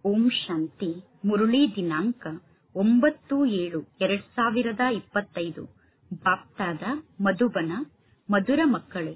ಓಂ ಶಾಂತಿ. ಮುರುಳಿ ದಿನಾಂಕ 9/7/2025. ಬಾಪ್ತಾದ ಮಧುಬನ. ಮಧುರ ಮಕ್ಕಳೇ,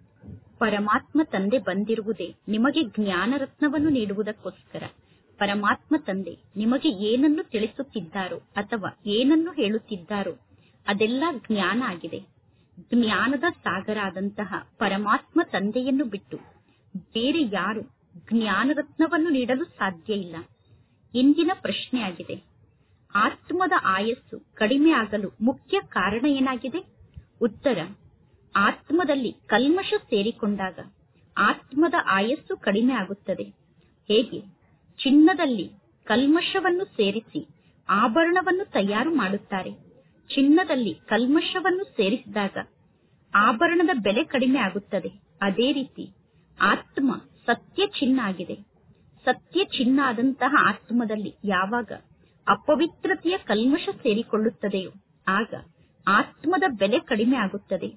ಪರಮಾತ್ಮ ತಂದೆ ಬಂದಿರುವುದೇ ನಿಮಗೆ ಜ್ಞಾನ ರತ್ನವನ್ನು ನೀಡುವುದಕ್ಕೋಸ್ಕರ. ಪರಮಾತ್ಮ ತಂದೆ ನಿಮಗೆ ಏನನ್ನು ತಿಳಿಸುತ್ತಿದ್ದಾರೋ ಅಥವಾ ಏನನ್ನು ಹೇಳುತ್ತಿದ್ದಾರೋ ಅದೆಲ್ಲ ಜ್ಞಾನ ಆಗಿದೆ. ಜ್ಞಾನದ ಸಾಗರ ಆದಂತಹ ಪರಮಾತ್ಮ ತಂದೆಯನ್ನು ಬಿಟ್ಟು ಬೇರೆ ಯಾರು ಜ್ಞಾನ ರತ್ನವನ್ನು ನೀಡಲು ಸಾಧ್ಯ ಇಲ್ಲ. ಇಂದಿನ ಪ್ರಶ್ನೆಯಾಗಿದೆ, ಆತ್ಮದ ಆಯಸ್ಸು ಕಡಿಮೆ ಆಗಲು ಮುಖ್ಯ ಕಾರಣ ಏನಾಗಿದೆ? ಉತ್ತರ, ಆತ್ಮದಲ್ಲಿ ಕಲ್ಮಶ ಸೇರಿಕೊಂಡಾಗ ಆತ್ಮದ ಆಯಸ್ಸು ಕಡಿಮೆ ಆಗುತ್ತದೆ. ಹೇಗೆ ಚಿನ್ನದಲ್ಲಿ ಕಲ್ಮಶವನ್ನು ಸೇರಿಸಿ ಆಭರಣವನ್ನು ತಯಾರು ಮಾಡುತ್ತಾರೆ, ಚಿನ್ನದಲ್ಲಿ ಕಲ್ಮಶವನ್ನು ಸೇರಿಸಿದಾಗ ಆಭರಣದ ಬೆಲೆ ಕಡಿಮೆ ಆಗುತ್ತದೆ. ಅದೇ ರೀತಿ ಆತ್ಮ ಸತ್ಯ ಚಿನ್ನ ಆಗಿದೆ. ಸತ್ಯ ಚಿನ್ನ ಆದಂತಹ ಆತ್ಮದಲ್ಲಿ ಯಾವಾಗ ಅಪವಿತ್ರತೆಯ ಕಲ್ಮಶ ಸೇರಿಕೊಳ್ಳುತ್ತದೆಯೋ ಆಗ ಆತ್ಮದ ಬೆಲೆ ಕಡಿಮೆ ಆಗುತ್ತದೆ.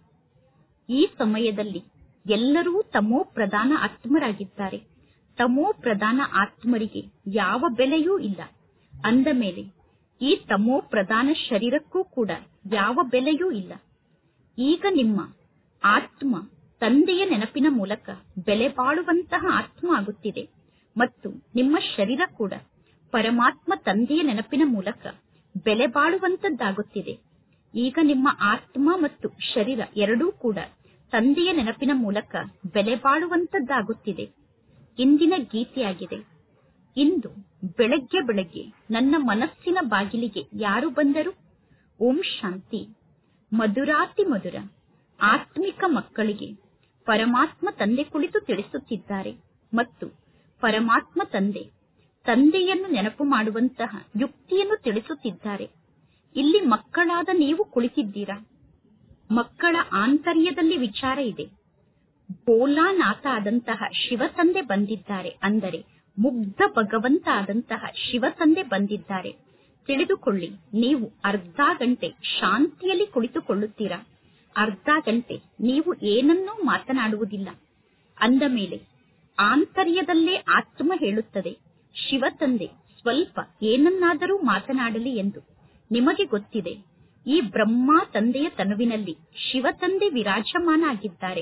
ಈ ಸಮಯದಲ್ಲಿ ಎಲ್ಲರೂ ತಮೋ ಪ್ರಧಾನ ಆತ್ಮರಾಗಿದ್ದಾರೆ. ತಮೋ ಪ್ರಧಾನ ಆತ್ಮರಿಗೆ ಯಾವ ಬೆಲೆಯೂ ಇಲ್ಲ. ಅಂದ ಮೇಲೆ ಈ ತಮೋ ಪ್ರಧಾನ ಶರೀರಕ್ಕೂ ಕೂಡ ಯಾವ ಬೆಲೆಯೂ ಇಲ್ಲ. ಈಗ ನಿಮ್ಮ ಆತ್ಮ ತಂದೆಯ ನೆನಪಿನ ಮೂಲಕ ಬೆಲೆ ಬಾಳುವಂತಹ ಆತ್ಮ ಆಗುತ್ತಿದೆ ಮತ್ತು ನಿಮ್ಮ ಶರೀರ ಕೂಡ ಪರಮಾತ್ಮ ತಂದೆಯ ನೆನಪಿನ ಮೂಲಕ ಬೆಲೆ ಬಾಳುವಂತದ್ದಾಗುತ್ತಿದೆ. ಈಗ ನಿಮ್ಮ ಆತ್ಮ ಮತ್ತು ಶರೀರ ಎರಡೂ ಕೂಡ ತಂದೆಯ ನೆನಪಿನ ಮೂಲಕ ಬೆಲೆ ಬಾಳುವಂತದ್ದಾಗುತ್ತಿದೆ. ಇಂದಿನ ಗೀತೆಯಾಗಿದೆ, ಇಂದು ಬೆಳಗ್ಗೆ ಬೆಳಗ್ಗೆ ನನ್ನ ಮನಸ್ಸಿನ ಬಾಗಿಲಿಗೆ ಯಾರು ಬಂದರು? ಓಂ ಶಾಂತಿ. ಮಧುರಾತಿ ಮಧುರ ಆತ್ಮಿಕ ಮಕ್ಕಳಿಗೆ ಪರಮಾತ್ಮ ತಂದೆ ಕುಳಿತು ತಿಳಿಸುತ್ತಿದ್ದಾರೆ ಮತ್ತು ಪರಮಾತ್ಮ ತಂದೆಯನ್ನು ನೆನಪು ಮಾಡುವಂತಹ ಯುಕ್ತಿಯನ್ನು ತಿಳಿಸುತ್ತಿದ್ದಾರೆ. ಇಲ್ಲಿ ಮಕ್ಕಳಾದ ನೀವು ಕುಳಿತಿದ್ದೀರಾ. ಮಕ್ಕಳ ಆಂತರ್ಯದಲ್ಲಿ ವಿಚಾರ ಇದೆ. ಭೋಲಾನಾಥ ಆದಂತಹ ಶಿವ ತಂದೆ ಬಂದಿದ್ದಾರೆ, ಅಂದರೆ ಮುಗ್ಧ ಭಗವಂತ ಆದಂತಹ ಶಿವ ತಂದೆ ಬಂದಿದ್ದಾರೆ. ತಿಳಿದುಕೊಳ್ಳಿ, ನೀವು ಅರ್ಧ ಗಂಟೆ ಶಾಂತಿಯಲ್ಲಿ ಕುಳಿತುಕೊಳ್ಳುತ್ತೀರಾ. ಅರ್ಧ ಗಂಟೆ ನೀವು ಏನನ್ನೂ ಮಾತನಾಡುವುದಿಲ್ಲ. ಅಂದ ಮೇಲೆ ಆಂತರ್ಯದಲ್ಲೇ ಆತ್ಮ ಹೇಳುತ್ತದೆ, ಶಿವ ತಂದೆ ಸ್ವಲ್ಪ ಏನನ್ನಾದರೂ ಮಾತನಾಡಲಿ ಎಂದು. ನಿಮಗೆ ಗೊತ್ತಿದೆ, ಈ ಬ್ರಹ್ಮ ತಂದೆಯ ತನುವಿನಲ್ಲಿ ಶಿವ ತಂದೆ ವಿರಾಜಮಾನ ಆಗಿದ್ದಾರೆ.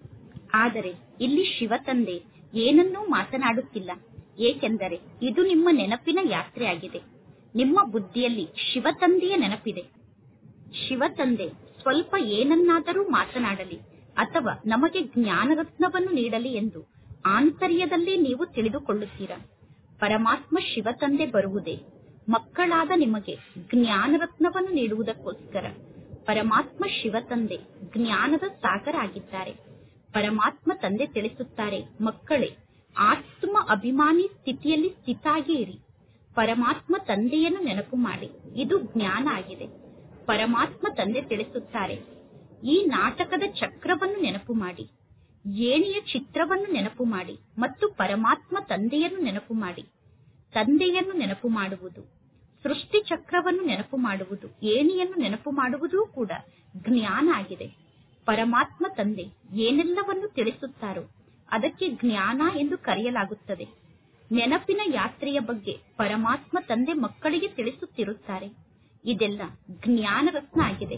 ಆದರೆ ಇಲ್ಲಿ ಶಿವ ತಂದೆ ಏನನ್ನೂ ಮಾತನಾಡುತ್ತಿಲ್ಲ. ಏಕೆಂದರೆ ಇದು ನಿಮ್ಮ ನೆನಪಿನ ಯಾತ್ರೆ ಆಗಿದೆ. ನಿಮ್ಮ ಬುದ್ಧಿಯಲ್ಲಿ ಶಿವ ತಂದೆಯ ನೆನಪಿದೆ. ಶಿವ ತಂದೆ ಸ್ವಲ್ಪ ಏನನ್ನಾದರೂ ಮಾತನಾಡಲಿ ಅಥವಾ ನಮಗೆ ಜ್ಞಾನ ರತ್ನವನ್ನು ನೀಡಲಿ ಎಂದು ಆಂತರ್ಯದಲ್ಲಿ ನೀವು ತಿಳಿದುಕೊಳ್ಳುತ್ತೀರಾ. ಪರಮಾತ್ಮ ಶಿವ ತಂದೆ ಬರುವುದೇ ಮಕ್ಕಳಾದ ನಿಮಗೆ ಜ್ಞಾನ ರತ್ನವನ್ನು ನೀಡುವುದಕ್ಕೋಸ್ಕರ. ಪರಮಾತ್ಮ ಶಿವ ತಂದೆ ಜ್ಞಾನದ ಸಾಗರ ಆಗಿದ್ದಾರೆ. ಪರಮಾತ್ಮ ತಂದೆ ತಿಳಿಸುತ್ತಾರೆ, ಮಕ್ಕಳೇ, ಆತ್ಮ ಅಭಿಮಾನಿ ಸ್ಥಿತಿಯಲ್ಲಿ ಸ್ಥಿತಾಗಿ ಇರಿ. ಪರಮಾತ್ಮ ತಂದೆಯನ್ನು ನೆನಪು ಮಾಡಿ. ಇದು ಜ್ಞಾನ ಆಗಿದೆ. ಪರಮಾತ್ಮ ತಂದೆ ತಿಳಿಸುತ್ತಾರೆ, ಈ ನಾಟಕದ ಚಕ್ರವನ್ನು ನೆನಪು ಮಾಡಿ, ಏಣಿಯ ಚಿತ್ರವನ್ನು ನೆನಪು ಮಾಡಿ ಮತ್ತು ಪರಮಾತ್ಮ ತಂದೆಯನ್ನು ನೆನಪು ಮಾಡಿ. ತಂದೆಯನ್ನು ನೆನಪು ಮಾಡುವುದು, ಸೃಷ್ಟಿ ಚಕ್ರವನ್ನು ನೆನಪು ಮಾಡುವುದು, ಏಣಿಯನ್ನು ನೆನಪು ಮಾಡುವುದೂ ಕೂಡ ಜ್ಞಾನ ಆಗಿದೆ. ಪರಮಾತ್ಮ ತಂದೆ ಏನೆಲ್ಲವನ್ನು ತಿಳಿಸುತ್ತಾರೋ ಅದಕ್ಕೆ ಜ್ಞಾನ ಎಂದು ಕರೆಯಲಾಗುತ್ತದೆ. ನೆನಪಿನ ಯಾತ್ರೆಯ ಬಗ್ಗೆ ಪರಮಾತ್ಮ ತಂದೆ ಮಕ್ಕಳಿಗೆ ತಿಳಿಸುತ್ತಿರುತ್ತಾರೆ. ಇದೆಲ್ಲ ಜ್ಞಾನ ರತ್ನ ಆಗಿದೆ.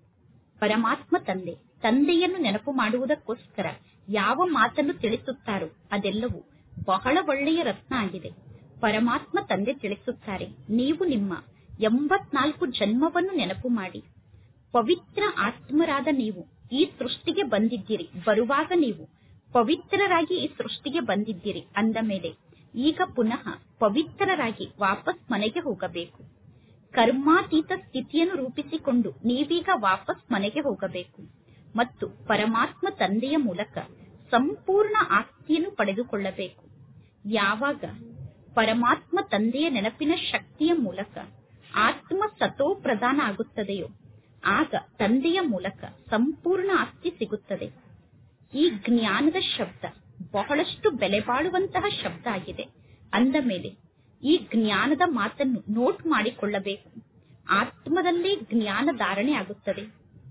ಪರಮಾತ್ಮ ತಂದೆಯನ್ನು ನೆನಪು ಮಾಡುವುದಕ್ಕೋಸ್ಕರ ಯಾವ ಮಾತನ್ನು ತಿಳಿಸುತ್ತಾರೋ ಅದೆಲ್ಲವೂ ಬಹಳ ಒಳ್ಳೆಯ ರತ್ನ ಆಗಿದೆ. ಪರಮಾತ್ಮ ತಂದೆ ತಿಳಿಸುತ್ತಾರೆ, ನೀವು ನಿಮ್ಮ 84 ಜನ್ಮವನ್ನು ನೆನಪು ಮಾಡಿ. ಪವಿತ್ರ ಆತ್ಮರಾದ ನೀವು ಈ ಸೃಷ್ಟಿಗೆ ಬಂದಿದ್ದೀರಿ. ಬರುವಾಗ ನೀವು ಪವಿತ್ರರಾಗಿ ಈ ಸೃಷ್ಟಿಗೆ ಬಂದಿದ್ದೀರಿ. ಅಂದ ಮೇಲೆ ಈಗ ಪುನಃ ಪವಿತ್ರರಾಗಿ ವಾಪಸ್ ಮನೆಗೆ ಹೋಗಬೇಕು. ಕರ್ಮಾತೀತ ಸ್ಥಿತಿಯನ್ನು ರೂಪಿಸಿಕೊಂಡು ನೀವೀಗ ವಾಪಸ್ ಮನೆಗೆ ಹೋಗಬೇಕು ಮತ್ತು ಪರಮಾತ್ಮ ತಂದೆಯ ಮೂಲಕ ಸಂಪೂರ್ಣ ಆಸ್ತಿಯನ್ನು ಪಡೆದುಕೊಳ್ಳಬೇಕು. ಯಾವಾಗ ಪರಮಾತ್ಮ ತಂದೆಯ ನೆನಪಿನ ಶಕ್ತಿಯ ಮೂಲಕ ಆತ್ಮ ಸತೋ ಪ್ರಧಾನ ಆಗುತ್ತದೆಯೋ ಆಗ ತಂದೆಯ ಮೂಲಕ ಸಂಪೂರ್ಣ ಆಸ್ತಿ ಸಿಗುತ್ತದೆ. ಈ ಜ್ಞಾನದ ಶಬ್ದ ಬಹಳಷ್ಟು ಬೆಲೆ ಬಾಳುವಂತಹ ಶಬ್ದ ಆಗಿದೆ. ಅಂದ ಮೇಲೆ ಈ ಜ್ಞಾನದ ಮಾತನ್ನು ನೋಟ್ ಮಾಡಿಕೊಳ್ಳಬೇಕು. ಆತ್ಮದಲ್ಲೇ ಜ್ಞಾನ ಧಾರಣೆ ಆಗುತ್ತದೆ.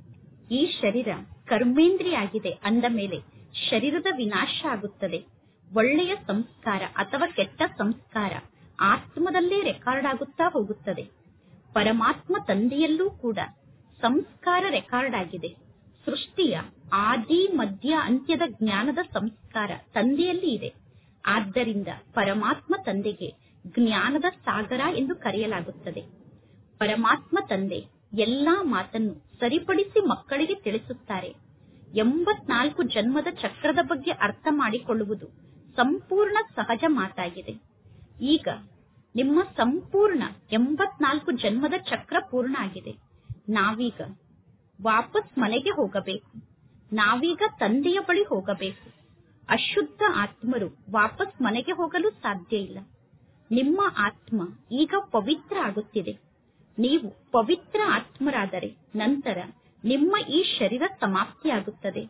ಈ ಶರೀರ ಕರ್ಮೇಂದ್ರಿಯ ಆಗಿದೆ. ಅಂದ ಮೇಲೆ ಶರೀರದ ವಿನಾಶ ಆಗುತ್ತದೆ. ಒಳ್ಳೆಯ ಸಂಸ್ಕಾರ ಅಥವಾ ಕೆಟ್ಟ ಸಂಸ್ಕಾರ ಆತ್ಮದಲ್ಲೇ ರೆಕಾರ್ಡ್ ಆಗುತ್ತಾ ಹೋಗುತ್ತದೆ. ಪರಮಾತ್ಮ ತಂದೆಯಲ್ಲೂ ಕೂಡ ಸಂಸ್ಕಾರ ರೆಕಾರ್ಡ್ ಆಗಿದೆ. ಸೃಷ್ಟಿಯ ಆದಿ ಮಧ್ಯ ಅಂತ್ಯದ ಜ್ಞಾನದ ಸಂಸ್ಕಾರ ತಂದೆಯಲ್ಲಿ ಇದೆ. ಆದ್ದರಿಂದ ಪರಮಾತ್ಮ ತಂದೆಗೆ ಜ್ಞಾನದ ಸಾಗರ ಎಂದು ಕರೆಯಲಾಗುತ್ತದೆ. ಪರಮಾತ್ಮ ತಂದೆ ಎಲ್ಲಾ ಮಾತನ್ನು ಸರಿಪಡಿಸಿ ಮಕ್ಕಳಿಗೆ ತಿಳಿಸುತ್ತಾರೆ. 84 ಜನ್ಮದ ಚಕ್ರದ ಬಗ್ಗೆ ಅರ್ಥ ಮಾಡಿಕೊಳ್ಳುವುದು ಸಂಪೂರ್ಣ ಸಹಜ ಮಾತಾಗಿದೆ. ಈಗ ನಿಮ್ಮ ಸಂಪೂರ್ಣ 84 ಜನ್ಮದ ಚಕ್ರ ಪೂರ್ಣ ಆಗಿದೆ. ನಾವೀಗ ವಾಪಸ್ ಮನೆಗೆ ಹೋಗಬೇಕು. ನಾವೀಗ ತಂದೆಯ ಬಳಿ ಹೋಗಬೇಕು. ಅಶುದ್ಧ ಆತ್ಮರು ವಾಪಸ್ ಮನೆಗೆ ಹೋಗಲು ಸಾಧ್ಯ ಇಲ್ಲ. ನಿಮ್ಮ ಆತ್ಮ ಈಗ ಪವಿತ್ರ ಆಗುತ್ತಿದೆ. ನೀವು ಪವಿತ್ರ ಆತ್ಮರಾದರೆ ನಂತರ ನಿಮ್ಮ ಈ ಶರೀರ ಸಮಾಪ್ತಿಯಾಗುತ್ತದೆ.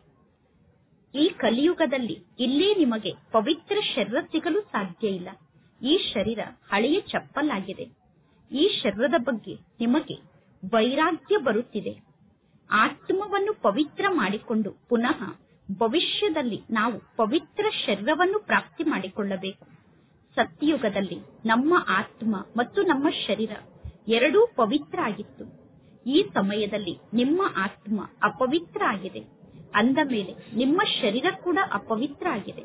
ಈ ಕಲಿಯುಗದಲ್ಲಿ ಇಲ್ಲೇ ನಿಮಗೆ ಪವಿತ್ರ ಶರೀರ ಸಿಗಲು ಸಾಧ್ಯ ಇಲ್ಲ. ಈ ಶರೀರ ಹಳೆಯ ಚಪ್ಪಲಾಗಿದೆ. ಈ ಶರೀರದ ಬಗ್ಗೆ ನಿಮಗೆ ವೈರಾಗ್ಯ ಬರುತ್ತಿದೆ. ಆತ್ಮವನ್ನು ಪವಿತ್ರ ಮಾಡಿಕೊಂಡು ಪುನಃ ಭವಿಷ್ಯದಲ್ಲಿ ನಾವು ಪವಿತ್ರ ಶರೀರವನ್ನು ಪ್ರಾಪ್ತಿ ಮಾಡಿಕೊಳ್ಳಬೇಕು. ಸತ್ಯಯುಗದಲ್ಲಿ ನಮ್ಮ ಆತ್ಮ ಮತ್ತು ನಮ್ಮ ಶರೀರ ಎರಡೂ ಪವಿತ್ರ ಆಗಿತ್ತು. ಈ ಸಮಯದಲ್ಲಿ ನಿಮ್ಮ ಆತ್ಮ ಅಪವಿತ್ರ ಆಗಿದೆ. ಅಂದ ಮೇಲೆ ನಿಮ್ಮ ಶರೀರ ಕೂಡ ಅಪವಿತ್ರ ಆಗಿದೆ.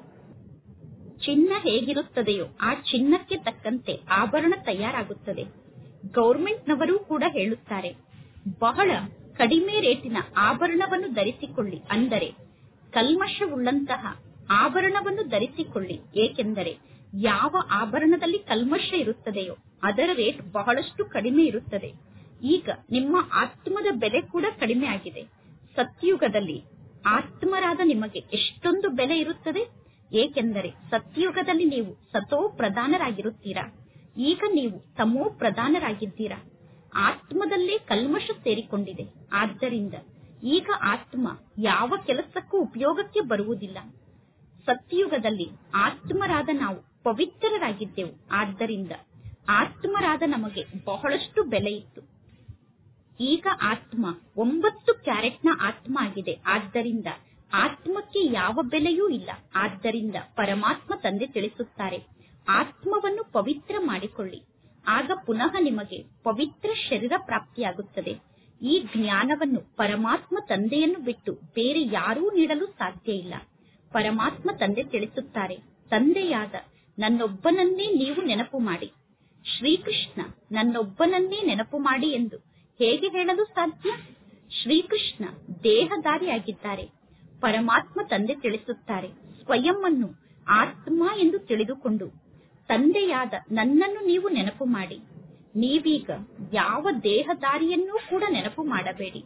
ಚಿನ್ನ ಹೇಗಿರುತ್ತದೆಯೋ ಆ ಚಿನ್ನಕ್ಕೆ ತಕ್ಕಂತೆ ಆಭರಣ ತಯಾರಾಗುತ್ತದೆ. ಗೌರ್ಮೆಂಟ್ನವರು ಕೂಡ ಹೇಳುತ್ತಾರೆ, ಬಹಳ ಕಡಿಮೆ ರೇಟಿನ ಆಭರಣವನ್ನು ಧರಿಸಿಕೊಳ್ಳಿ, ಅಂದರೆ ಕಲ್ಮಶವುಳ್ಳಂತಹ ಆಭರಣವನ್ನು ಧರಿಸಿಕೊಳ್ಳಿ. ಏಕೆಂದರೆ ಯಾವ ಆಭರಣದಲ್ಲಿ ಕಲ್ಮಶ ಇರುತ್ತದೆಯೋ ಅದರ ರೇಟ್ ಬಹಳಷ್ಟು ಕಡಿಮೆ ಇರುತ್ತದೆ. ಈಗ ನಿಮ್ಮ ಆತ್ಮದ ಬೆಲೆ ಕೂಡ ಕಡಿಮೆ ಆಗಿದೆ. ಸತ್ಯಯುಗದಲ್ಲಿ ಆತ್ಮರಾದ ನಿಮಗೆ ಎಷ್ಟೊಂದು ಬೆಲೆ ಇರುತ್ತದೆ. ಏಕೆಂದರೆ ಸತ್ಯಯುಗದಲ್ಲಿ ನೀವು ಸತೋ ಪ್ರಧಾನರಾಗಿರುತ್ತೀರಾ. ಈಗ ನೀವು ತಮೋ ಪ್ರಧಾನರಾಗಿದ್ದೀರಾ. ಆತ್ಮದಲ್ಲೇ ಕಲ್ಮಶ ಸೇರಿಕೊಂಡಿದೆ. ಆದ್ದರಿಂದ ಈಗ ಆತ್ಮ ಯಾವ ಕೆಲಸಕ್ಕೂ ಉಪಯೋಗಕ್ಕೆ ಬರುವುದಿಲ್ಲ. ಸತ್ಯಯುಗದಲ್ಲಿ ಆತ್ಮರಾದ ನಾವು ಪವಿತ್ರರಾಗಿದ್ದೆವು. ಆದ್ದರಿಂದ ಆತ್ಮರಾದ ನಮಗೆ ಬಹಳಷ್ಟು ಬೆಲೆ ಇತ್ತು. ಈಗ ಆತ್ಮ 9 ಕ್ಯಾರೆಟ್ನ ಆತ್ಮ ಆಗಿದೆ. ಆದ್ದರಿಂದ ಆತ್ಮಕ್ಕೆ ಯಾವ ಬೆಲೆಯೂ ಇಲ್ಲ. ಆದ್ದರಿಂದ ಪರಮಾತ್ಮ ತಂದೆ ತಿಳಿಸುತ್ತಾರೆ, ಆತ್ಮವನ್ನು ಪವಿತ್ರ ಮಾಡಿಕೊಳ್ಳಿ. ಆಗ ಪುನಃ ನಿಮಗೆ ಪವಿತ್ರ ಶರೀರ ಪ್ರಾಪ್ತಿಯಾಗುತ್ತದೆ. ಈ ಜ್ಞಾನವನ್ನು ಪರಮಾತ್ಮ ತಂದೆಯನ್ನು ಬಿಟ್ಟು ಬೇರೆ ಯಾರೂ ನೀಡಲು ಸಾಧ್ಯ ಇಲ್ಲ. ಪರಮಾತ್ಮ ತಂದೆ ತಿಳಿಸುತ್ತಾರೆ, ತಂದೆಯಾದ ನನ್ನೊಬ್ಬನನ್ನೇ ನೀವು ನೆನಪು ಮಾಡಿ. ಶ್ರೀಕೃಷ್ಣ ನನ್ನೊಬ್ಬನನ್ನೇ ನೆನಪು ಮಾಡಿ ಎಂದು ಹೇಗೆ ಹೇಳಲು ಸಾಧ್ಯ? ಶ್ರೀಕೃಷ್ಣ ದೇಹಧಾರಿಯಾಗಿದ್ದಾರೆ. ಪರಮಾತ್ಮ ತಂದೆ ತಿಳಿಸುತ್ತಾರೆ, ಸ್ವಯಂ ಅನ್ನು ಆತ್ಮ ಎಂದು ತಿಳಿದುಕೊಂಡು ತಂದೆಯಾದ ನನ್ನನ್ನು ನೀವು ನೆನಪು ಮಾಡಿ. ನೀವೀಗ ಯಾವ ದೇಹಧಾರಿಯನ್ನೂ ಕೂಡ ನೆನಪು ಮಾಡಬೇಡಿ.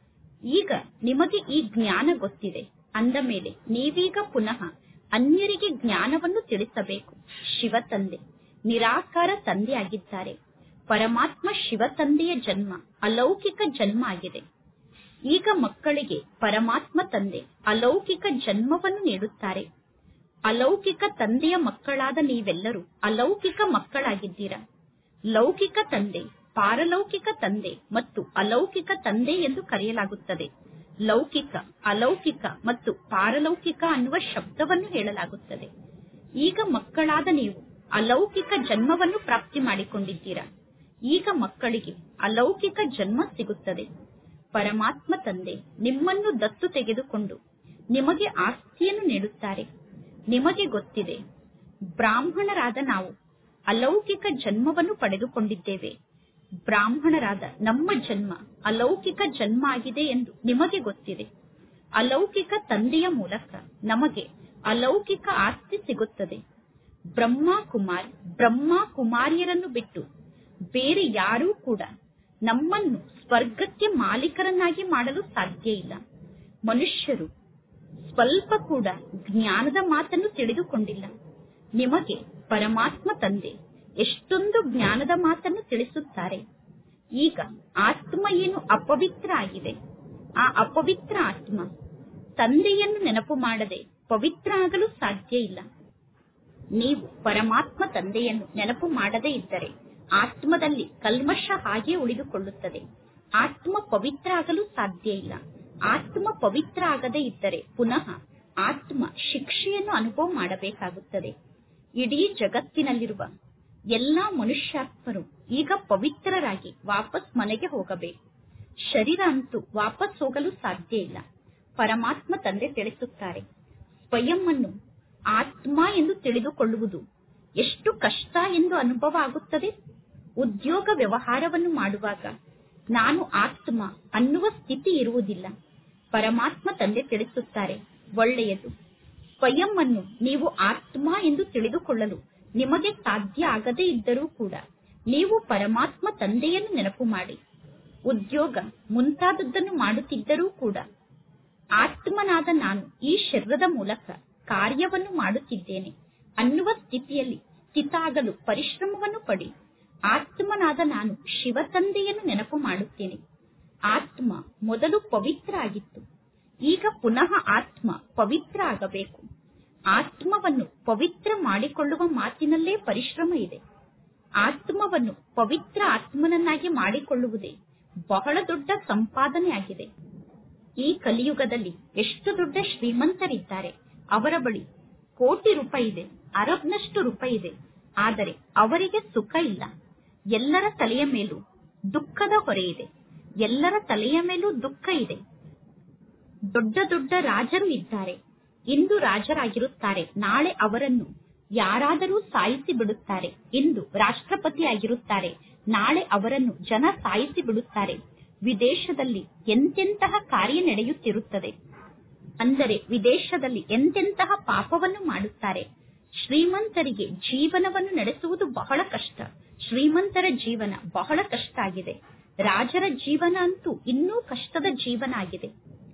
ಈಗ ನಿಮಗೆ ಈ ಜ್ಞಾನ ಗೊತ್ತಿದೆ. ಅಂದ ಮೇಲೆ ನೀವೀಗ ಪುನಃ ಅನ್ಯರಿಗೆ ಜ್ಞಾನವನ್ನು ತಿಳಿಸಬೇಕು. ಶಿವ ತಂದೆ ನಿರಾಕಾರ ತಂದೆಯಾಗಿದ್ದಾರೆ. ಪರಮಾತ್ಮ ಶಿವ ತಂದೆಯ ಜನ್ಮ ಅಲೌಕಿಕ ಜನ್ಮ ಆಗಿದೆ. ಈಗ ಮಕ್ಕಳಿಗೆ ಪರಮಾತ್ಮ ತಂದೆ ಅಲೌಕಿಕ ಜನ್ಮವನ್ನು ನೀಡುತ್ತಾರೆ. ಅಲೌಕಿಕ ತಂದೆಯ ಮಕ್ಕಳಾದ ನೀವೆಲ್ಲರೂ ಅಲೌಕಿಕ ಮಕ್ಕಳಾಗಿದ್ದೀರಾ. ಲೌಕಿಕ ತಂದೆ, ಪಾರಲೌಕಿಕ ತಂದೆ ಮತ್ತು ಅಲೌಕಿಕ ತಂದೆ ಎಂದು ಕರೆಯಲಾಗುತ್ತದೆ. ಲೌಕಿಕ, ಅಲೌಕಿಕ ಮತ್ತು ಪಾರಲೌಕಿಕ ಅನ್ನುವ ಶಬ್ದವನ್ನು ಹೇಳಲಾಗುತ್ತದೆ. ಈಗ ಮಕ್ಕಳಾದ ನೀವು ಅಲೌಕಿಕ ಜನ್ಮವನ್ನು ಪ್ರಾಪ್ತಿ ಮಾಡಿಕೊಂಡಿದ್ದೀರಾ. ಈಗ ಮಕ್ಕಳಿಗೆ ಅಲೌಕಿಕ ಜನ್ಮ ಸಿಗುತ್ತದೆ. ಪರಮಾತ್ಮ ತಂದೆ ನಿಮ್ಮನ್ನು ದತ್ತು ತೆಗೆದುಕೊಂಡು ನಿಮಗೆ ಆಸ್ತಿಯನ್ನು ನೀಡುತ್ತಾರೆ. ನಿಮಗೆ ಗೊತ್ತಿದೆ, ಬ್ರಾಹ್ಮಣರಾದ ನಾವು ಅಲೌಕಿಕ ಜನ್ಮವನ್ನು ಪಡೆದುಕೊಂಡಿದ್ದೇವೆ. ಬ್ರಾಹ್ಮಣರಾದ ನಮ್ಮ ಜನ್ಮ ಅಲೌಕಿಕ ಜನ್ಮ ಆಗಿದೆ ಎಂದು ನಿಮಗೆ ಗೊತ್ತಿದೆ. ಅಲೌಕಿಕ ತಂದೆಯ ಮೂಲಕ ನಮಗೆ ಅಲೌಕಿಕ ಆಸ್ತಿ ಸಿಗುತ್ತದೆ. ಬ್ರಹ್ಮ ಕುಮಾರಿಯರನ್ನು ಬಿಟ್ಟು ಬೇರೆ ಯಾರೂ ಕೂಡ ನಮ್ಮನ್ನು ಸ್ವರ್ಗಕ್ಕೆ ಮಾಲೀಕರನ್ನಾಗಿ ಮಾಡಲು ಸಾಧ್ಯ ಇಲ್ಲ. ಮನುಷ್ಯರು ಸ್ವಲ್ಪ ಕೂಡ ಜ್ಞಾನದ ಮಾತನ್ನು ತಿಳಿದುಕೊಂಡಿಲ್ಲ. ನಿಮಗೆ ಪರಮಾತ್ಮ ತಂದೆ ಎಷ್ಟೊಂದು ಜ್ಞಾನದ ಮಾತನ್ನು ತಿಳಿಸುತ್ತಾರೆ. ಈಗ ಆತ್ಮ ಏನು ಅಪವಿತ್ರ ಆಗಿದೆ. ಆ ಅಪವಿತ್ರ ಆತ್ಮ ತಂದೆಯನ್ನು ನೆನಪು ಮಾಡದೆ ಪವಿತ್ರ ಆಗಲು ಸಾಧ್ಯ ಇಲ್ಲ. ನೀವು ಪರಮಾತ್ಮ ತಂದೆಯನ್ನು ನೆನಪು ಮಾಡದೇ ಇದ್ದರೆ ಆತ್ಮದಲ್ಲಿ ಕಲ್ಮಶ ಹಾಗೆ ಉಳಿದುಕೊಳ್ಳುತ್ತದೆ. ಆತ್ಮ ಪವಿತ್ರ ಆಗಲು ಸಾಧ್ಯ ಇಲ್ಲ. ಆತ್ಮ ಪವಿತ್ರ ಆಗದೇ ಇದ್ದರೆ ಪುನಃ ಆತ್ಮ ಶಿಕ್ಷೆಯನ್ನು ಅನುಭವ ಮಾಡಬೇಕಾಗುತ್ತದೆ. ಇಡೀ ಜಗತ್ತಿನಲ್ಲಿರುವ ಎಲ್ಲಾ ಮನುಷ್ಯಾತ್ಮರು ಈಗ ಪವಿತ್ರರಾಗಿ ವಾಪಸ್ ಮನೆಗೆ ಹೋಗಬೇಕು. ಶರೀರ ಅಂತೂ ವಾಪಸ್ ಹೋಗಲು ಸಾಧ್ಯ ಇಲ್ಲ. ಪರಮಾತ್ಮ ತಂದೆ ತಿಳಿಸುತ್ತಾರೆ, ಸ್ವಯಂ ಅನ್ನು ಆತ್ಮ ಎಂದು ತಿಳಿದುಕೊಳ್ಳುವುದು ಎಷ್ಟು ಕಷ್ಟ ಎಂದು ಅನುಭವ ಆಗುತ್ತದೆ. ಉದ್ಯೋಗ ವ್ಯವಹಾರವನ್ನು ಮಾಡುವಾಗ ನಾನು ಆತ್ಮ ಅನ್ನುವ ಸ್ಥಿತಿ ಇರುವುದಿಲ್ಲ. ಪರಮಾತ್ಮ ತಂದೆ ತಿಳಿಸುತ್ತಾರೆ, ಒಳ್ಳೆಯದು. ಸ್ವಯಂ ಅನ್ನು ನೀವು ಆತ್ಮ ಎಂದು ತಿಳಿದುಕೊಳ್ಳಲು ನಿಮಗೆ ಸಾಧ್ಯ ಆಗದೇ ಇದ್ದರೂ ಕೂಡ ನೀವು ಪರಮಾತ್ಮ ತಂದೆಯನ್ನು ನೆನಪು ಮಾಡಿ. ಉದ್ಯೋಗ ಮುಂತಾದದ್ದನ್ನು ಮಾಡುತ್ತಿದ್ದರೂ ಕೂಡ ಆತ್ಮನಾದ ನಾನು ಈ ಶರೀರದ ಮೂಲಕ ಕಾರ್ಯವನ್ನು ಮಾಡುತ್ತಿದ್ದೇನೆ ಅನ್ನುವ ಸ್ಥಿತಿಯಲ್ಲಿ ಸ್ಥಿತಾಗಲು ಪರಿಶ್ರಮವನ್ನು ಪಡಿ. ಆತ್ಮನಾದ ನಾನು ಶಿವ ತಂದೆಯನ್ನು ನೆನಪು ಮಾಡುತ್ತೇನೆ. ಆತ್ಮ ಮೊದಲು ಪವಿತ್ರ ಆಗಿತ್ತು, ಈಗ ಪುನಃ ಆತ್ಮ ಪವಿತ್ರ ಆಗಬೇಕು. ಆತ್ಮವನ್ನು ಪವಿತ್ರ ಮಾಡಿಕೊಳ್ಳುವ ಮಾತಿನಲ್ಲೇ ಪರಿಶ್ರಮ ಇದೆ. ಆತ್ಮವನ್ನು ಪವಿತ್ರ ಆತ್ಮನನ್ನಾಗಿ ಮಾಡಿಕೊಳ್ಳುವುದೇ ಬಹಳ ದೊಡ್ಡ ಸಂಪಾದನೆ ಆಗಿದೆ. ಈ ಕಲಿಯುಗದಲ್ಲಿ ಎಷ್ಟು ದೊಡ್ಡ ಶ್ರೀಮಂತರಿದ್ದಾರೆ. ಅವರ ಬಳಿ ಕೋಟಿ ರೂಪಾಯಿ ಇದೆ, ಅರಬ್ನಷ್ಟು ರೂಪಾಯಿ ಇದೆ, ಆದರೆ ಅವರಿಗೆ ಸುಖ ಇಲ್ಲ. ಎಲ್ಲರ ತಲೆಯ ಮೇಲೂ ದುಃಖದ ಹೊರೆ ಇದೆ. ಎಲ್ಲರ ತಲೆಯ ಮೇಲೂ ದುಃಖ ಇದೆ. ದೊಡ್ಡ ದೊಡ್ಡ ರಾಜರು ಇದ್ದಾರೆ. ಇಂದು ರಾಜರಾಗಿರುತ್ತಾರೆ, ನಾಳೆ ಅವರನ್ನು ಯಾರಾದರೂ ಸಾಯಿಸಿ ಬಿಡುತ್ತಾರೆ. ಇಂದು ರಾಷ್ಟ್ರಪತಿಯಾಗಿರುತ್ತಾರೆ, ನಾಳೆ ಅವರನ್ನು ಜನ ಸಾಯಿಸಿ ಬಿಡುತ್ತಾರೆ. ವಿದೇಶದಲ್ಲಿ ಎಂತೆಂತಹ ಕಾರ್ಯ ನಡೆಯುತ್ತಿರುತ್ತದೆ. ಅಂದರೆ ವಿದೇಶದಲ್ಲಿ ಎಂತೆಂತಹ ಪಾಪವನ್ನು ಮಾಡುತ್ತಾರೆ. ಶ್ರೀಮಂತರಿಗೆ ಜೀವನವನ್ನು ನಡೆಸುವುದು ಬಹಳ ಕಷ್ಟ. ಶ್ರೀಮಂತರ ಜೀವನ ಬಹಳ ಕಷ್ಟ ಆಗಿದೆ. ರಾಜರ ಜೀವನ ಅಂತೂ ಇನ್ನೂ ಕಷ್ಟದ ಜೀವನ ಆಗಿದೆ.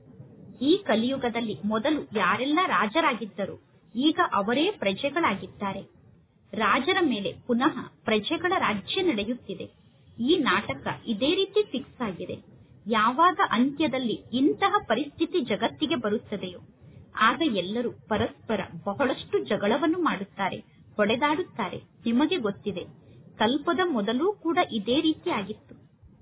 ಈ ಕಲಿಯುಗದಲ್ಲಿ ಮೊದಲು ಯಾರೆಲ್ಲ ರಾಜರಾಗಿದ್ದರು, ಈಗ ಅವರೇ ಪ್ರಜೆಗಳಾಗಿದ್ದಾರೆ. ರಾಜರ ಮೇಲೆ ಪುನಃ ಪ್ರಜೆಗಳ ರಾಜ್ಯ ನಡೆಯುತ್ತಿದೆ. ಈ ನಾಟಕ ಇದೇ ರೀತಿ ಫಿಕ್ಸ್ ಆಗಿದೆ. ಯಾವಾಗ ಅಂತ್ಯದಲ್ಲಿ ಇಂತಹ ಪರಿಸ್ಥಿತಿ ಜಗತ್ತಿಗೆ ಬರುತ್ತದೆಯೋ ಆಗ ಎಲ್ಲರೂ ಪರಸ್ಪರ ಬಹಳಷ್ಟು ಜಗಳವನ್ನು ಮಾಡುತ್ತಾರೆ, ಹೊಡೆದಾಡುತ್ತಾರೆ. ನಿಮಗೆ ಗೊತ್ತಿದೆ, ಕಲ್ಪದ ಮೊದಲೂ ಕೂಡ ಇದೇ ರೀತಿ ಆಗಿತ್ತು.